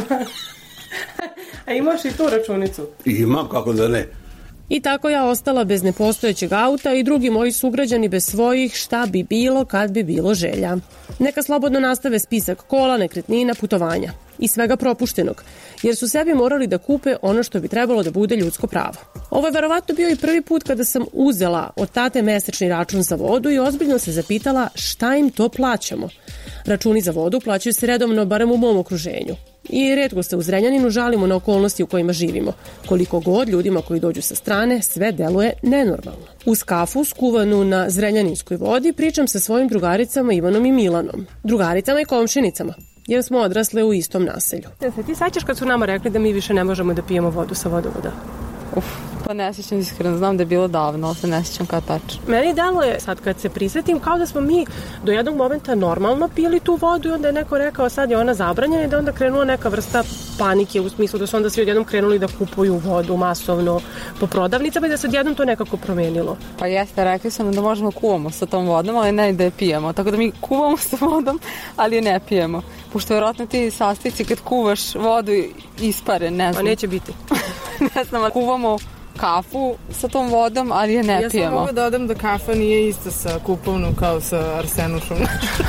A imaš i tu računicu? Imam, kako da ne. I tako ja ostala bez nepostojećeg auta i drugi moji sugrađani bez svojih šta bi bilo kad bi bilo želja. Neka slobodno nastave spisak kola, nekretnina, putovanja i svega propuštenog, jer su sebi morali da kupe ono što bi trebalo da bude ljudsko pravo. Ovo je verovatno bio i prvi put kada sam uzela od tate mesečni račun za vodu i ozbiljno se zapitala šta im to plaćamo. Računi za vodu plaćaju se redovno, barem u mom okruženju. I retko se u Zrenjaninu žalimo na okolnosti u kojima živimo. Koliko god ljudima koji dođu sa strane, sve deluje nenormalno. Uz kafu, skuvanu na zrenjaninskoj vodi, pričam sa svojim drugaricama Ivanom i Milanom. Drugaricama i komšinicama, jer smo odrasle u istom naselju. Se ti sećaš kad su nama rekli da mi više ne možemo da pijemo vodu sa vodovoda? Uf, pa ne sjećam iskreno, znam da je bilo davno, ali se ne sjećam kad tačno. Meni deluje, sad kad se prisjetim, kao da smo mi do jednog momenta normalno pili tu vodu i onda je neko rekao sad je ona zabranjena i da onda krenula neka vrsta panike u smislu da su onda svi odjednom krenuli da kupuju vodu masovno po prodavnicama i da se odjednom to nekako promenilo. Pa jeste, rekli su nam da možemo kuvamo sa tom vodom, ali ne da je pijemo. Tako da mi kuvamo sa vodom, ali je ne pijemo. Pošto vjerojatno ti sastojci kad kuvaš vodu ispare, ne znam. Pa neće biti. Ne znam, kuvamo kafu sa tom vodom, ali je ne ja pijemo. Ja sam mogu da dodam da kafa nije ista sa kupovnom kao sa arsenušom.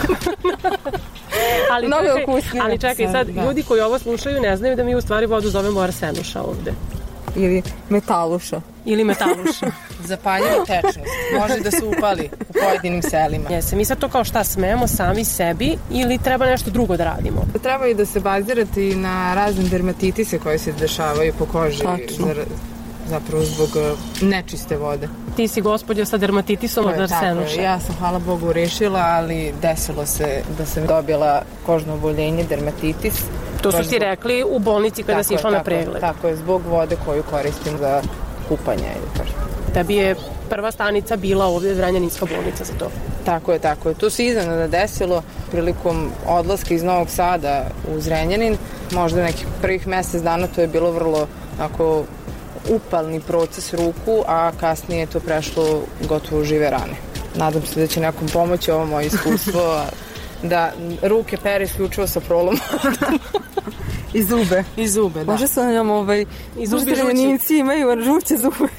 ali, čekaj, ali čekaj, sad da. Ljudi koji ovo slušaju ne znaju da mi u stvari vodu zovemo arsenuša ovde. Ili metaluša. Ili metaluša. Zapaljiva tečnost. Može da se upali u pojedinim selima. Jeste, mi sad to kao šta smemo sami sebi ili treba nešto drugo da radimo? Treba i da se bazirati na razne dermatitise koje se dešavaju po koži. Tačno. Zapravo zbog nečiste vode. Ti si gospođa sa dermatitisom od arsenuša. Ja sam, hvala Bogu, rešila, ali desilo se da sam dobila kožno oboljenje, dermatitis. To su ti rekli u bolnici kada si išla na pregled. Tako je, zbog vode koju koristim za kupanje. Tebi je prva stanica bila ovdje Zrenjaninska bolnica za to. Tako je, tako je. To se iznenada desilo prilikom odlaska iz Novog Sada u Zrenjanin. Možda nekih prvih mesec dana to je bilo vrlo ako upalni proces ruku, a kasnije je to prešlo gotovo u žive rane. Nadam se da će nekom pomoći ovo moje iskustvo da ruke pere isključivo sa prolom. I zube. I zube, da. Može se na njom ovaj... I zubi žući. Imaju žuće zube.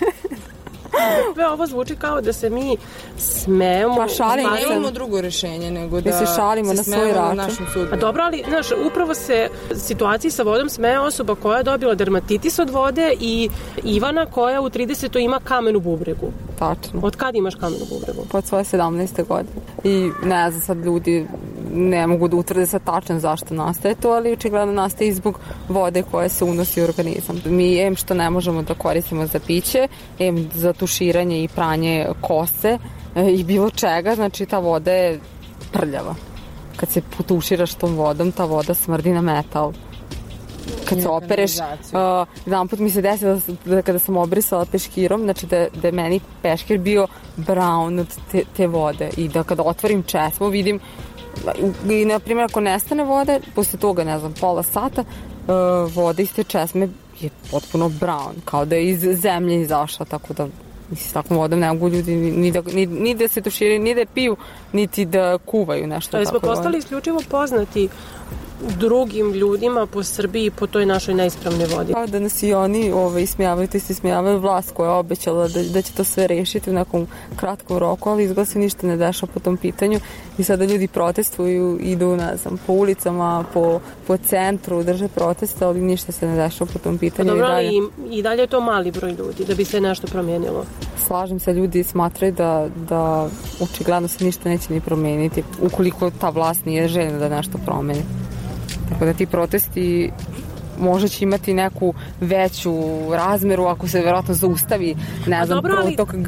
Sve ovo zvuči kao da se mi smemo... Pa šalimo, ne imamo drugo rješenje nego da se šalimo na svoj račun. A dobro, ali znaš, upravo se situaciji sa vodom smeje osoba koja je dobila dermatitis od vode i Ivana koja u tridesetoj ima kamen u bubregu. Tačno. Od kad imaš kamen u bubregu? Od svoje sedamnaeste godine. I ne znam, sad ljudi ne mogu da utvrde sad tačno zašto nastaje to, ali očigledno nastaje i zbog vode koja se unosi u organizam. Mi em što ne možemo da koristimo za piće, em za tuširanje i pranje kose i bilo čega, znači ta voda je prljava. Kad se potuširaš tom vodom, ta voda smrdi na metal. Kad se opereš, uh, jedan put mi se desilo da, da kada sam obrisala peškirom, znači da, da je meni peškir bio brown od te, te vode i da kada otvorim česmu vidim i na primjer ako nestane vode, posle toga ne znam pola sata uh, voda iz te česme je potpuno brown, kao da je iz zemlje izašla, tako da mislim, s takvom vodom ne mogu ljudi ni, ni, da, ni, ni da se tuširaju, ni da piju, niti da kuvaju nešto. Ali smo postali isključivo poznati drugim ljudima po Srbiji po toj našoj neispravnoj vodi. Kao da nas i oni ovaj, ismijavaju, to se ismijavaju vlast koja je obećala da, da će to sve rešiti u nekom kratkom roku, ali izgleda se ništa ne dešava po tom pitanju i sada ljudi protestuju, idu, ne znam, po ulicama, po, po centru, drže proteste, ali ništa se ne dešava po tom pitanju. Pa dobro, ali i dalje, i dalje je to mali broj ljudi da bi se nešto promijenilo. Slažem se, ljudi smatraju da, da očigledno se ništa neće ni promijeniti ukoliko ta vlast nije željena da nešto promeni. Tako da ti protesti možda će imati neku veću razmeru ako se verovatno zaustavi, ne znam, dobro, ali... protok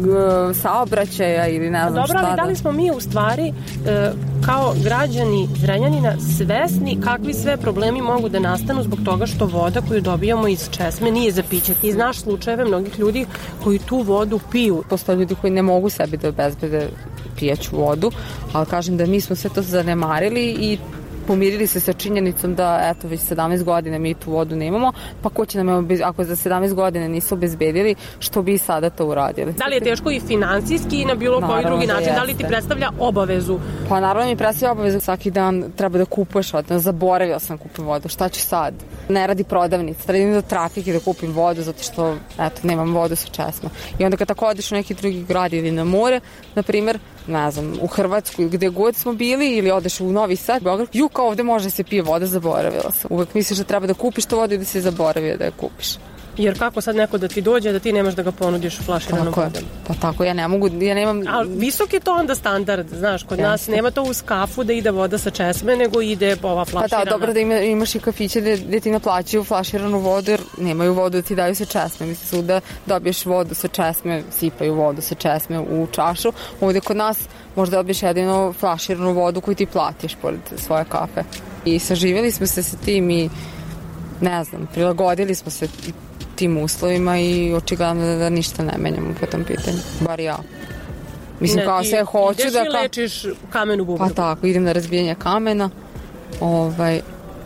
saobraćaja ili ne znam dobro, šta. Dobro, ali da li smo mi u stvari e, kao građani Zrenjanina svesni kakvi sve problemi mogu da nastanu zbog toga što voda koju dobijamo iz česme nije za piće? Ti znaš slučajeve mnogih ljudi koji tu vodu piju. Postoje ljudi koji ne mogu sebi da obezbede pijaću vodu, ali kažem da mi smo sve to zanemarili i pomirili se sa činjenicom da eto već sedamnaest godina mi tu vodu nemamo, pa ko će nam je, ako za sedamnaest godina nisu obezbedili, što bi sada to uradili? Da li je teško i finansijski i na bilo naravno koji drugi da način? Jeste. Da li ti predstavlja obavezu? Pa naravno mi predstavlja obavezu, svaki dan treba da kupuješ vodu, zaboravila sam kupim vodu, šta ću sad? Ne radi prodavnica, treba da do trafike da kupim vodu zato što eto, nemam vodu sa česma. I onda kad tako odeš u neki drugi grad ili na more, na primjer, ne znam, u Hrvatsku gde god smo bili ili odeš u Novi Sad, Beograd, ju kao ovde može se pije voda, zaboravila sam. Uvek misliš da treba da kupiš tu vodu i da se zaboravio da je kupiš. Jer kako sad neko da ti dođe da ti nemaš da ga ponudiš flaširanom vodom? Pa tako, ja ne mogu, ja nemam... Ali visok je to onda standard, znaš, kod ja. nas nema to uz kafu da ide voda sa česme, nego ide ova flaširana. Pa da, dobro da ima, imaš i kafiće gde, gde ti naplaćaju flaširanu vodu jer nemaju vodu da ti daju sa česme. Mislim su da dobiješ vodu sa česme, sipaju vodu sa česme u čašu. Ovde kod nas možda dobiješ jedino flaširanu vodu koju ti platiš pored svoje kafe. I saživjeli smo se sa tim i ne znam, prilagodili smo se tim uslovima i očigledno da, da ništa ne menjamo po tom pitanju, bar ja. Mislim, ne, kao sve hoću da... Ideš i lečiš kamenu bubru. Pa tako, idem na razbijanje kamena ovaj,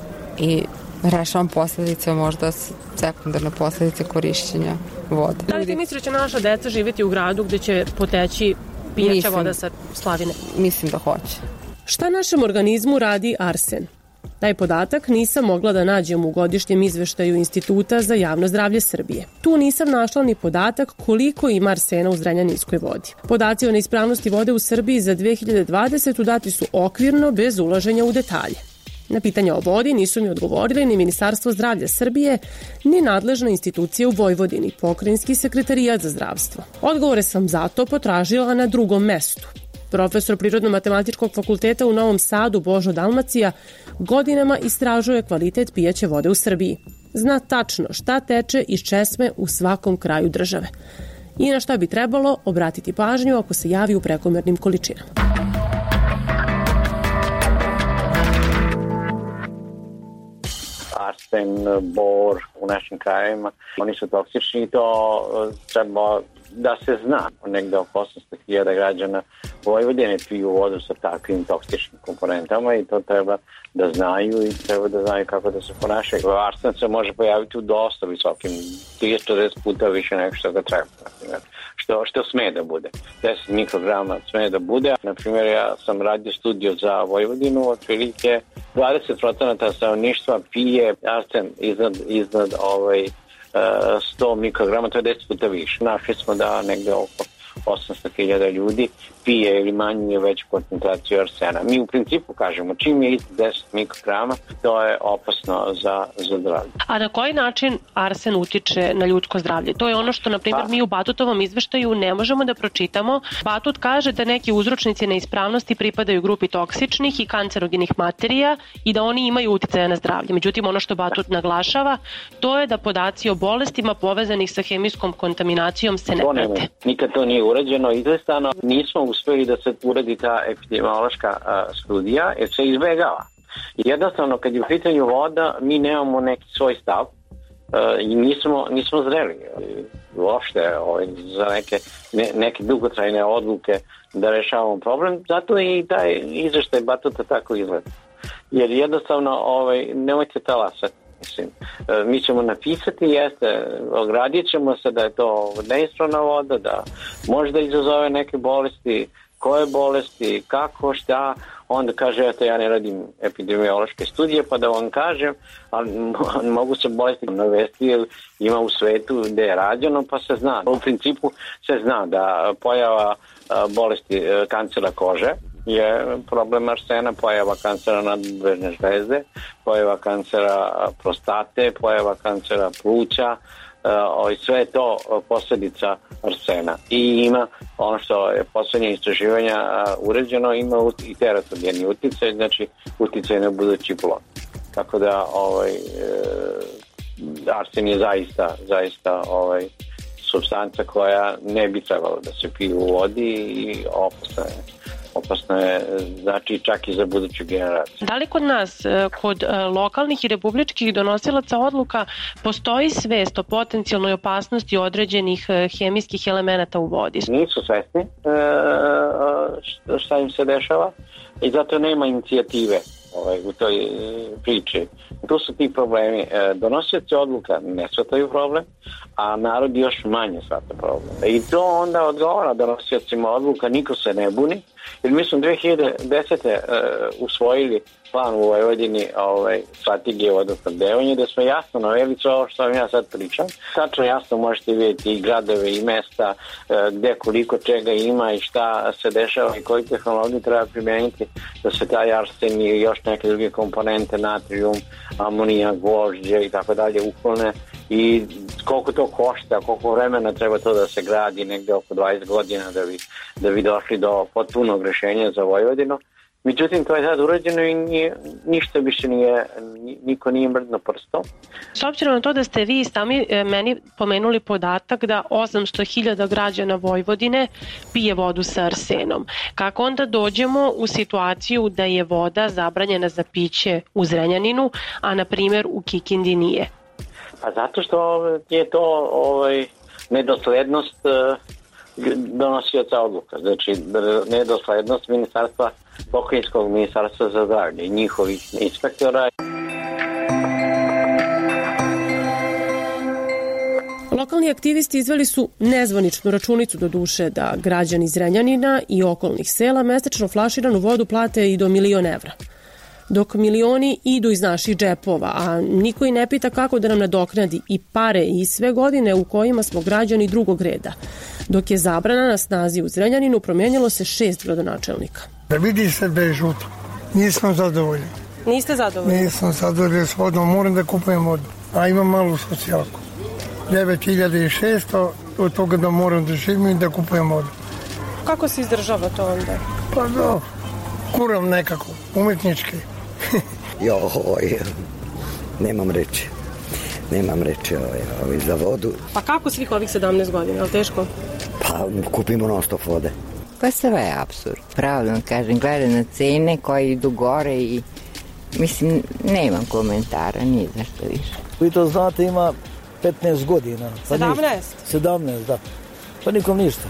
i rešavam posledice, možda sekundarne posledice korišćenja vode. Da li ti misliš da će naša deca živjeti u gradu gdje će poteći pijaća mislim, voda sa slavine? Mislim da hoće. Šta našem organizmu radi arsen? Taj podatak nisam mogla da nađem u godišnjem izveštaju Instituta za javno zdravlje Srbije. Tu nisam našla ni podatak koliko ima arsena u zrenjaninskoj vodi. Podaci o neispravnosti vode u Srbiji za dve hiljade dvadesete. dati su okvirno bez ulaženja u detalje. Na pitanja o vodi nisu mi odgovorili ni Ministarstvo zdravlja Srbije, ni nadležna institucija u Vojvodini, Pokrajinski sekretarijat za zdravstvo. Odgovore sam zato potražila na drugom mestu. Profesor Prirodno-matematičkog fakulteta u Novom Sadu Božo Dalmacija godinama istražuje kvalitet pijaće vode u Srbiji. Zna tačno šta teče iz česme u svakom kraju države. I na šta bi trebalo obratiti pažnju ako se javi u prekomernim količinama. Arsen, bor u našim krajevima, oni su toksični i to treba da se zna. Negde oko osamsto hiljada građana Vojvodine piju vodu sa takvim toksičnim komponentama i to treba da znaju i treba da znaju kako da se ponašaju. Arsen se može pojaviti u dosta visokim, trideset do četrdeset puta više nego što ga treba, što, što sme da bude. deset mikrograma sme da bude. Naprimjer, ja sam radio studio za Vojvodinu, otprilike dvadeset procenata stanovništva pije arsen iznad, iznad ovaj, sto mikrograma, to je deset puta više. Našli smo da negde oko osamsto hiljada ljudi pije ili manju ili veću koncentraciju arsena. Mi u principu kažemo čim je iznad deset mikrograma, to je opasno za, za zdravlje. A na koji način arsen utiče na ljudsko zdravlje? To je ono što, na primjer, mi u Batutovom izveštaju ne možemo da pročitamo. Batut kaže da neki uzročnici neispravnosti pripadaju grupi toksičnih i kancerogenih materija i da oni imaju uticaja na zdravlje. Međutim, ono što Batut naglašava, to je da podaci o bolestima povezanih sa hemijskom kontaminacijom se ne prate. Nikad to nije urađeno, izvestano. Nismo uspeli da se uradi ta epidemiološka uh, studija, jer se izbegava. Jednostavno, kad je u pitanju voda, mi nemamo neki svoj stav uh, i nismo, nismo zreli uopšte ovaj, za neke, ne, neke dugotrajne odluke da rešavamo problem. Zato i taj izveštaj Batuta tako izgleda. Jer jednostavno, ovaj, nemojte talasati. Mislim, mi ćemo napisati, jeste, ogradit ćemo se da je to neispravna voda, da možda izazove neke bolesti, koje bolesti, kako, šta, onda kaže, eto, ja ne radim epidemiološke studije, pa da vam kažem, ali mogu se bolesti navesti, jer ima u svetu gde je rađeno, pa se zna. U principu se zna da pojava bolesti kancera kože je problem arsena, pojava kancera nadbubrejne žlezde, pojava kancera prostate, pojava kancera pluća, i sve je to posljedica arsena. I ima, ono što je poslednje istraživanja uređeno, ima i teratogeni uticaj, znači uticaj na budući plod. Tako da ovaj, arsen je zaista, zaista ovaj, supstanca koja ne bi trebalo da se pije u vodi i opasna je. Opasno je, znači čak i za buduću generaciju. Da li kod nas, kod lokalnih i republičkih donosilaca odluka, postoji svest o potencijalnoj opasnosti određenih hemijskih elemenata u vodi? Nisu svesni šta im se dešava i zato nema inicijative ovaj, u toj priči. Tu su ti problemi. Donosioci odluka ne shvataju problem, a narod još manje shvata problem. I to onda odgovara donosiocima odluka, niko se ne buni, jer mi smo dve hiljade desete uh, usvojili plan u Vojvodini ovaj, strategije vodosnabdevanja, gde smo jasno naveli sve ovo što vam ja sad pričam. Tačno jasno možete vidjeti i gradove i mesta uh, gde koliko čega ima i šta se dešava i koju tehnologiju treba primijeniti da se taj arsen i još neke druge komponente, natrium, amonijak, gvožđe i tako dalje uklone i koliko to košta, koliko vremena treba to da se gradi, negde oko dvadeset godina da bi, da bi došli do potpunog rešenja za Vojvodinu. Međutim, to je sad urađeno i nije, ništa više nije, niko nije mrdno prstom. S obzirom na to da ste vi sami meni pomenuli podatak da osamsto hiljada građana Vojvodine pije vodu sa arsenom, kako onda dođemo u situaciju da je voda zabranjena za piće u Zrenjaninu, a na primjer u Kikindi nije? Pa zato što je to ovaj, nedoslednost donosioca odluka, znači nedoslednost ministarstva, pokrajinskog ministarstva za zdravlje i njihovih inspektora. Lokalni aktivisti izveli su nezvaničnu računicu do duše da građani Zrenjanina i okolnih sela mesečno flaširanu vodu plate i do milion evra. Dok milioni idu iz naših džepova, a niko i ne pita kako da nam nadoknadi i pare i sve godine u kojima smo građani drugog reda. Dok je zabrana na snazi u Zrenjaninu, promijenilo se šest gradonačelnika. Da vidi se da je žuto. Nisam zadovoljan. Niste zadovoljni? Nisam zadovoljan s vodom, moram da kupujem vodu. A imam malu socijalku. devet hiljada šesto, od toga da moram da živim i da kupujem vodu. Kako se izdržava to onda? Pa da, kuram nekako, umetnički. Joj, nemam reći. Nemam reći ovaj, ovaj, za vodu. Pa kako svih ovih sedamnaest godina, ali teško? Pa kupimo non stop vode. Pa sve je apsurd. Pravno kažem, gledam na cene koje idu gore i mislim, nemam komentara, nije zašto više. Vi to znate, ima petnaest godina. Pa sedamnaest? sedamnaest, da. Pa nikom ništa.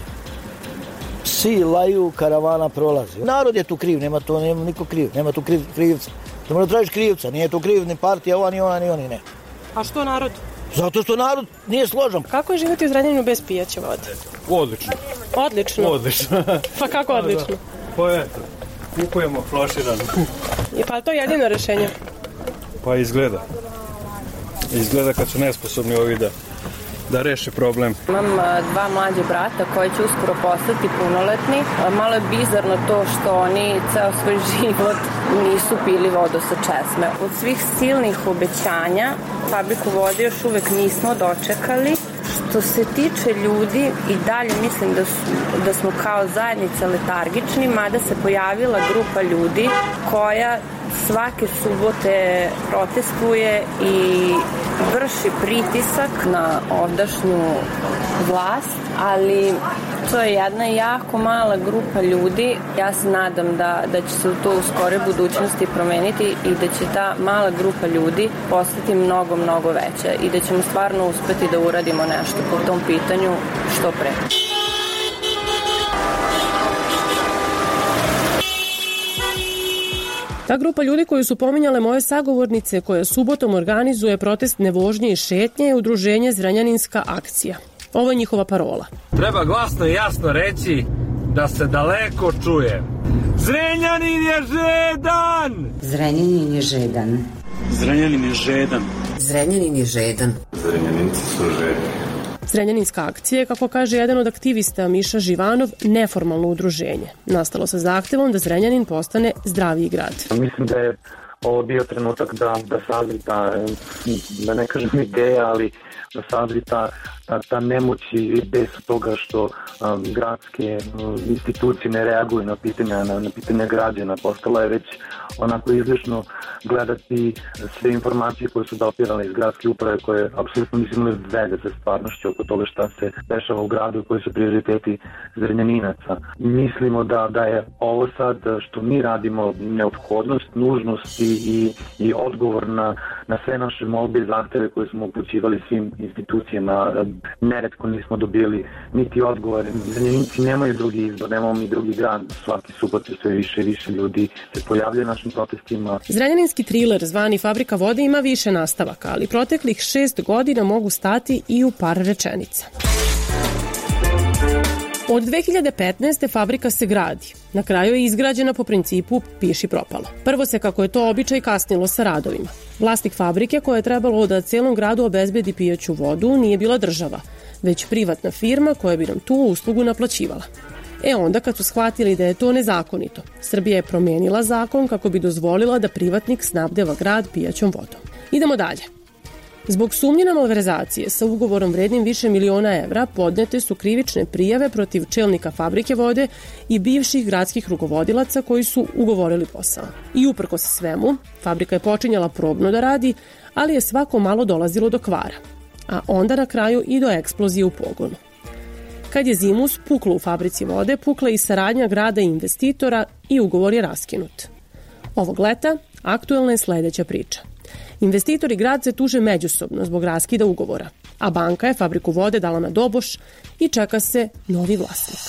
Psi laju, karavana prolazi. Narod je tu kriv, nema to, nema niko kriv, nema tu kriv, krivca. To mora tražiš krivca, nije tu kriv ni partija, ova, ni ona, ni oni, ne. A što narod? Zato što narod nije složan. Kako je živjeti u Zrenjaninu bez pijaće vode? Odlično. Odlično? Odlično. Pa kako odlično? Pa eto, kupujemo flaširano. I pa to je jedino rešenje? Pa izgleda. Izgleda kad su nesposobni ovi da da reše problem. Imam dva mlađe brata koji će uskoro postati punoletni. Malo je bizarno to što oni ceo svoj život nisu pili vodu sa česme. Od svih silnih obećanja fabriku vode još uvek nismo dočekali. Što se tiče ljudi, i dalje mislim da, su, da smo kao zajednica letargični, mada se pojavila grupa ljudi koja svake subote protestuje i vrši pritisak na ovdašnju vlast, ali to je jedna jako mala grupa ljudi. Ja se nadam da, da će se to u skore budućnosti promeniti i da će ta mala grupa ljudi postati mnogo, mnogo veća i da ćemo stvarno uspeti da uradimo nešto po tom pitanju što pre. Ta grupa ljudi koju su pominjale moje sagovornice, koja subotom organizuje protestne vožnje i šetnje, je udruženje Zrenjaninska akcija. Ovo je njihova parola. Treba glasno i jasno reći da se daleko čuje. Zrenjanin je žedan! Zrenjanin je žedan. Zrenjanin je žedan. Zrenjanin je žedan. Zrenjaninci su žedni. Zrenjaninska akcija je, kako kaže jedan od aktivista Miša Živanov, neformalno udruženje. Nastalo sa zahtevom da Zrenjanin postane zdraviji grad. Mislim da je ovo bio trenutak da, da sazri ta, da ne kažem ideja, ali da sazri ta, ta, ta nemoć i bes toga što a, gradske a, institucije ne reaguju na pitanja, na, na pitanja građana. Postala je već onako izlišno gledati sve informacije koje su dopirale iz gradske uprave, koje apsolutno nisu imali veze sa stvarnošću oko toga šta se dešava u gradu i koji su prioriteti Zrenjaninaca. Mislimo da, da je ovo sad što mi radimo neophodnost, nužnost i, i, i odgovor na, na sve naše molbe i zahteve koje smo upućivali svim institucijama. Neretko nismo dobili niti odgovore. Zrenjaninci nemaju drugi izbor, nemamo mi drugi grad. Svaki subot sve više i više ljudi se pojavljaju na našim protestima. Zrenjaninski triler zvani Fabrika vode ima više nastavaka, ali proteklih šest godina mogu stati i u par rečenica. Od dve hiljade petnaeste. fabrika se gradi. Na kraju je izgrađena po principu piši propalo. Prvo se, kako je to običaj, kasnilo sa radovima. Vlasnik fabrike, koja je trebalo da celom gradu obezbedi pijaću vodu, nije bila država, već privatna firma koja bi nam tu uslugu naplaćivala. E onda, kad su shvatili da je to nezakonito, Srbija je promenila zakon kako bi dozvolila da privatnik snabdeva grad pijaćom vodom. Idemo dalje. Zbog sumnje na malverzacije sa ugovorom vrednim više miliona evra podnete su krivične prijave protiv čelnika Fabrike vode i bivših gradskih rukovodilaca koji su ugovorili posao. I uprkos svemu, fabrika je počinjala probno da radi, ali je svako malo dolazilo do kvara, a onda na kraju i do eksplozije u pogonu. Kad je zimus puklo u Fabrici vode, pukla i saradnja grada i investitora i ugovor je raskinut. Ovog leta aktuelna je sledeća priča. Investitor i grad se tuže međusobno zbog raskida ugovora, a banka je Fabriku vode dala na doboš i čeka se novi vlasnik.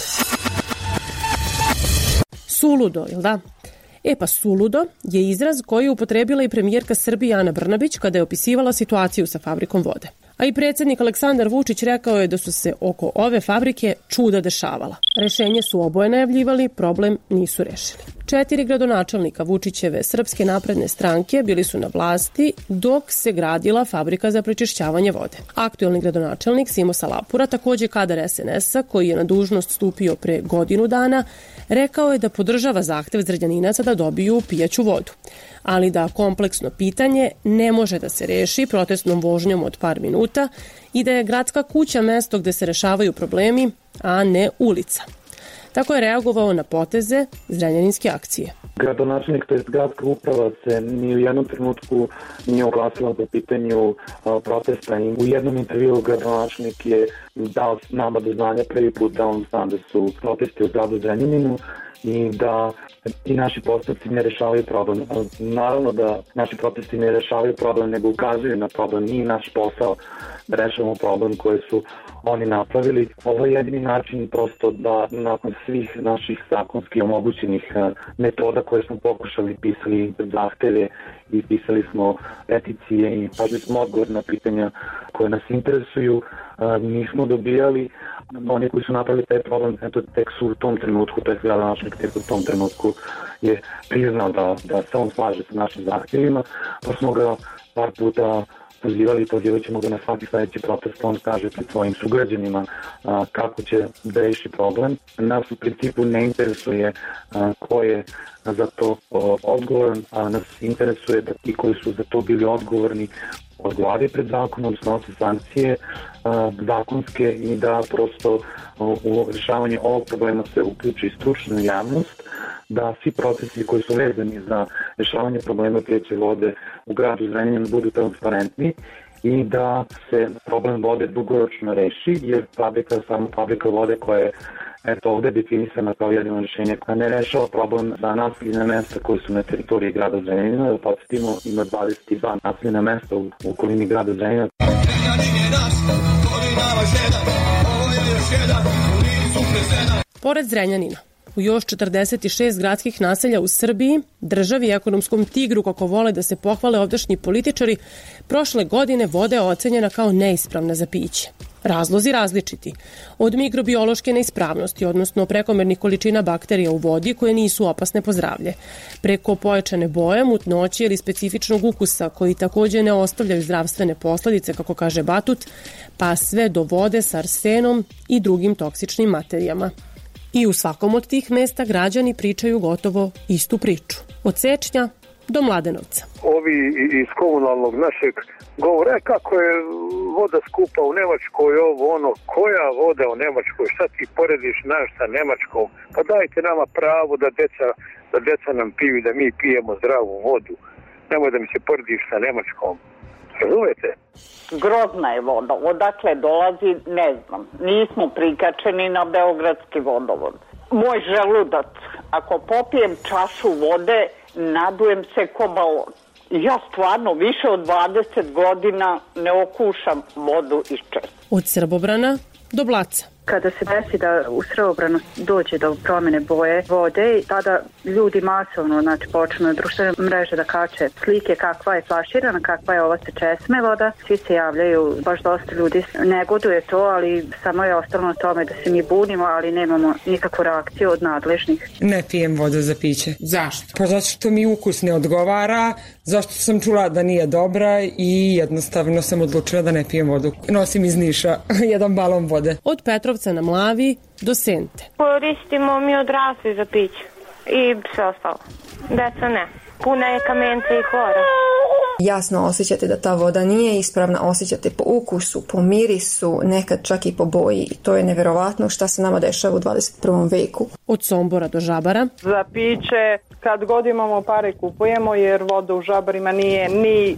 Suludo, jel da? E pa suludo je izraz koji je upotrebila i premijerka Srbije Ana Brnabić kada je opisivala situaciju sa Fabrikom vode. A i predsjednik Aleksandar Vučić rekao je da su se oko ove fabrike čuda dešavala. Rešenje su oboje najavljivali, problem nisu rešili. Četiri gradonačelnika Vučićeve Srpske napredne stranke bili su na vlasti dok se gradila fabrika za prečišćavanje vode. Aktuelni gradonačelnik Simo Salapura, takođe kadar es en es-a, koji je na dužnost stupio pre godinu dana, rekao je da podržava zahtev Zrenjaninaca da dobiju pijaću vodu, ali da kompleksno pitanje ne može da se reši protestnom vožnjom od par minuta i da je gradska kuća mesto gde se rešavaju problemi, a ne ulica. Tako je reagovao na poteze zrenjaninske akcije. Gradonačelnik, to je gradska uprava, se ni u jednom trenutku nije oglasila po pitanju a, protesta i u jednom intervju gradonačelnik je dao nama do znanja prvi put da on zna da su protesti u gradu Zrenjaninu i da ti naši postupci ne rešavaju problem. Naravno da naši protesti ne rešavaju problem, nego ukazuju na problem. Nije naš posao da rešavamo problem koji su oni napravili. Ovo je jedini način prosto da nakon svih naših zakonskih omogućenih metoda koje smo pokušali, pisali zahteve i pisali smo peticije i tražili smo odgovor na pitanja koje nas interesuju, nismo dobijali. Oni koji su napravili taj problem, eto, tek su u tom trenutku, to je gradonačelnik tek u tom trenutku je priznao da, da se on slaže sa našim zahtjevima, pa smo ga par puta pozivali i pozivat ćemo ga na svaki sledeći protest, on kaže pred svojim sugrađanima a, kako će da reši problem. Nas u principu ne interesuje a, ko je za to o, odgovoran, a nas interesuje da ti koji su za to bili odgovorni odgovaraju pred zakonom, snose sankcije a, zakonske i da prosto o, u rešavanje ovog problema se uključi stručna javnost, da svi procesi koji su vezani za rešavanje problema pijaće vode u gradu Zrenjaninu budu transparentni i da se problem vode dugoročno reši, jer fabrika je samo fabrika vode koja je eto ovde definisana kao jedino rešenje koja ne rešava problem za naseljena mesta koji su na teritoriji grada Zrenjanina. Da podsjetimo, ima dvadeset dva naseljena mesta u okolini grada Zrenjanina. Pored Zrenjanina, u još četrdeset šest gradskih naselja u Srbiji, državi i ekonomskom tigru, kako vole da se pohvale ovdašnji političari, prošle godine voda je ocenjena kao neispravna za piće. Razlozi različiti. Od mikrobiološke neispravnosti, odnosno prekomernih količina bakterija u vodi koje nisu opasne po zdravlje, preko pojačane boje, mutnoće ili specifičnog ukusa koji takođe ne ostavljaju zdravstvene posledice, kako kaže Batut, pa sve do vode sa arsenom i drugim toksičnim materijama. I u svakom od tih mesta građani pričaju gotovo istu priču. Od Sečnja do Mladenovca. Ovi iz komunalnog našeg govore kako je voda skupa u Nemačkoj, ovo ono, koja voda u Nemačkoj, šta ti porediš naš sa Nemačkom, pa dajte nama pravo da deca, da deca nam piju, da mi pijemo zdravu vodu, nemoj da mi se porediš sa Nemačkom. Razumete? Grozna je voda, odakle dolazi, ne znam, nismo prikačeni na beogradski vodovod. Moj želudac, ako popijem čašu vode, nadujem se ko balon. Ja stvarno više od dvadeset godina ne okušam vodu iz česme. Od Srbobrana do Blaca. Kada se desi da u Srbobranu dođe do promjene boje vode, tada ljudi masovno znači, počnu na društvene mreže da kače slike kakva je flaširana, kakva je ova sa česme voda. Svi se javljaju, baš dosta ljudi negoduje to, ali samo je ostalo na tome da se mi bunimo, ali nemamo nikakvu reakciju od nadležnih. Ne pijem vodu za piće. Zašto? Pa zato što mi ukus ne odgovara, zašto sam čula da nije dobra i jednostavno sam odlučila da ne pijem vodu. Nosim iz Niša jedan balon vode. Od Petrovca na Mlavi do Sente. Koristimo mi odrasli za piće i sve ostalo. Deca ne. Puna je kamenca i hlora. Jasno osjećate da ta voda nije ispravna, osjećate po ukusu, po mirisu, nekad čak i po boji. I to je neverovatno šta se nama dešava u dvadeset prvom veku. Od Sombora do Žabara. Za piće, kad god imamo pare kupujemo, jer voda u Žabarima nije ni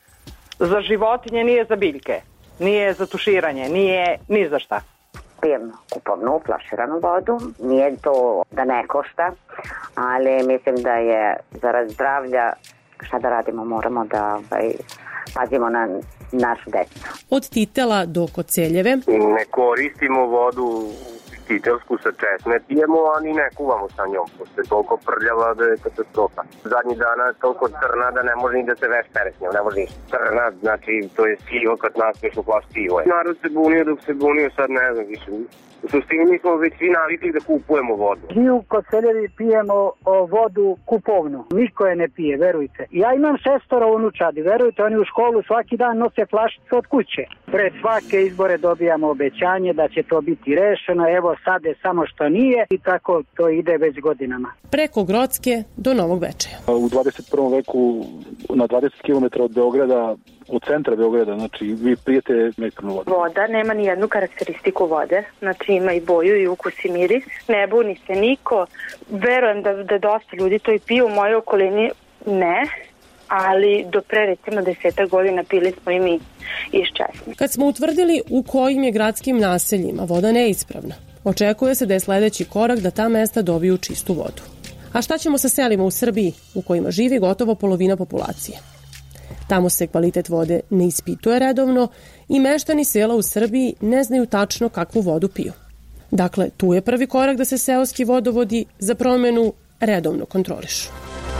za životinje, nije za biljke, nije za tuširanje, nije ni za šta. Pijem kupovnu, flaširanu vodu. Nije to da ne košta, ali mislim da je zarad zdravlja, šta da radimo, moramo da ovaj, pazimo na našu decu. Od Titela do Koceljeve. Ne koristimo vodu titelsku sa česme, pijemo, a ni ne kuvamo sa njom. Pošto je toliko prljava da je katastrofa. Zadnjih dana je toliko crna da ne može ni da se veš pere s njom, ne može ništa. Crna, znači to je sivo kad naspiješ u plaš sivo je. Narod se bunio dok se bunio, sad ne znam više. U suštini mi smo već svi navikli da kupujemo vodu. Mi u Koceljevi pijemo o, vodu kupovnu. Niko je ne pije, verujte. Ja imam šestoro unučadi, verujte, oni u školu svaki dan nose flašice od kuće. Pred svake izbore dobijamo obećanje da će to biti rešeno, evo sad je samo što nije i tako to ide već godinama. Preko Grocke do Novog Bečeja. U dvadeset prvom veku na dvadeset kilometara od Beograda, od centra Beograda, znači vi pijete metrnu vodu. Voda nema ni jednu karakteristiku vode, znači ima i boju i ukus i miris, ne buni se niko, verujem da, da dosta ljudi to i piju, u mojoj okolini ne, ali do pre recimo deseta godina pili smo i mi iz česme. Kad smo utvrdili u kojim je gradskim naseljima voda neispravna, očekuje se da je sledeći korak da ta mesta dobiju čistu vodu. A šta ćemo sa selima u Srbiji u kojima živi gotovo polovina populacije? Tamo se kvalitet vode ne ispituje redovno i meštani sela u Srbiji ne znaju tačno kakvu vodu piju. Dakle, tu je prvi korak da se seoski vodovodi za promenu redovno kontrolišu.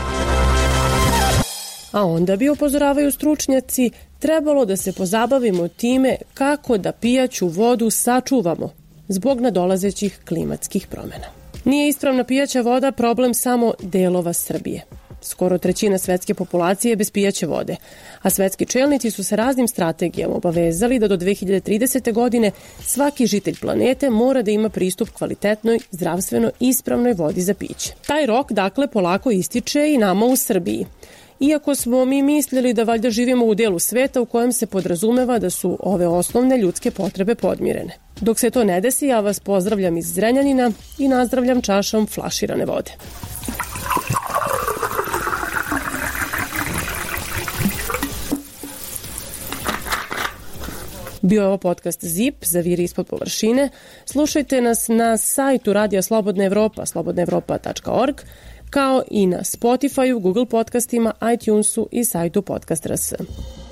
A onda bi, upozoravaju stručnjaci, trebalo da se pozabavimo time kako da pijaću vodu sačuvamo zbog nadolazećih klimatskih promjena. Nije ispravna pijaća voda problem samo delova Srbije. Skoro trećina svetske populacije je bez pijaće vode, a svetski čelnici su se raznim strategijama obavezali da do dve hiljade tridesete. godine svaki žitelj planete mora da ima pristup kvalitetnoj, zdravstveno ispravnoj vodi za piće. Taj rok, dakle, polako ističe i nama u Srbiji. Iako smo mi mislili da valjda živimo u delu sveta u kojem se podrazumeva da su ove osnovne ljudske potrebe podmirene. Dok se to ne desi, ja vas pozdravljam iz Zrenjanina i nazdravljam čašom flaširane vode. Bio je ovo podcast Zip, Zaviri ispod površine. Slušajte nas na sajtu Radija Slobodna Evropa, slobodna evropa tačka org, kao i na Spotifyu, Google podcastima, iTunesu i sajtu Podcast R S.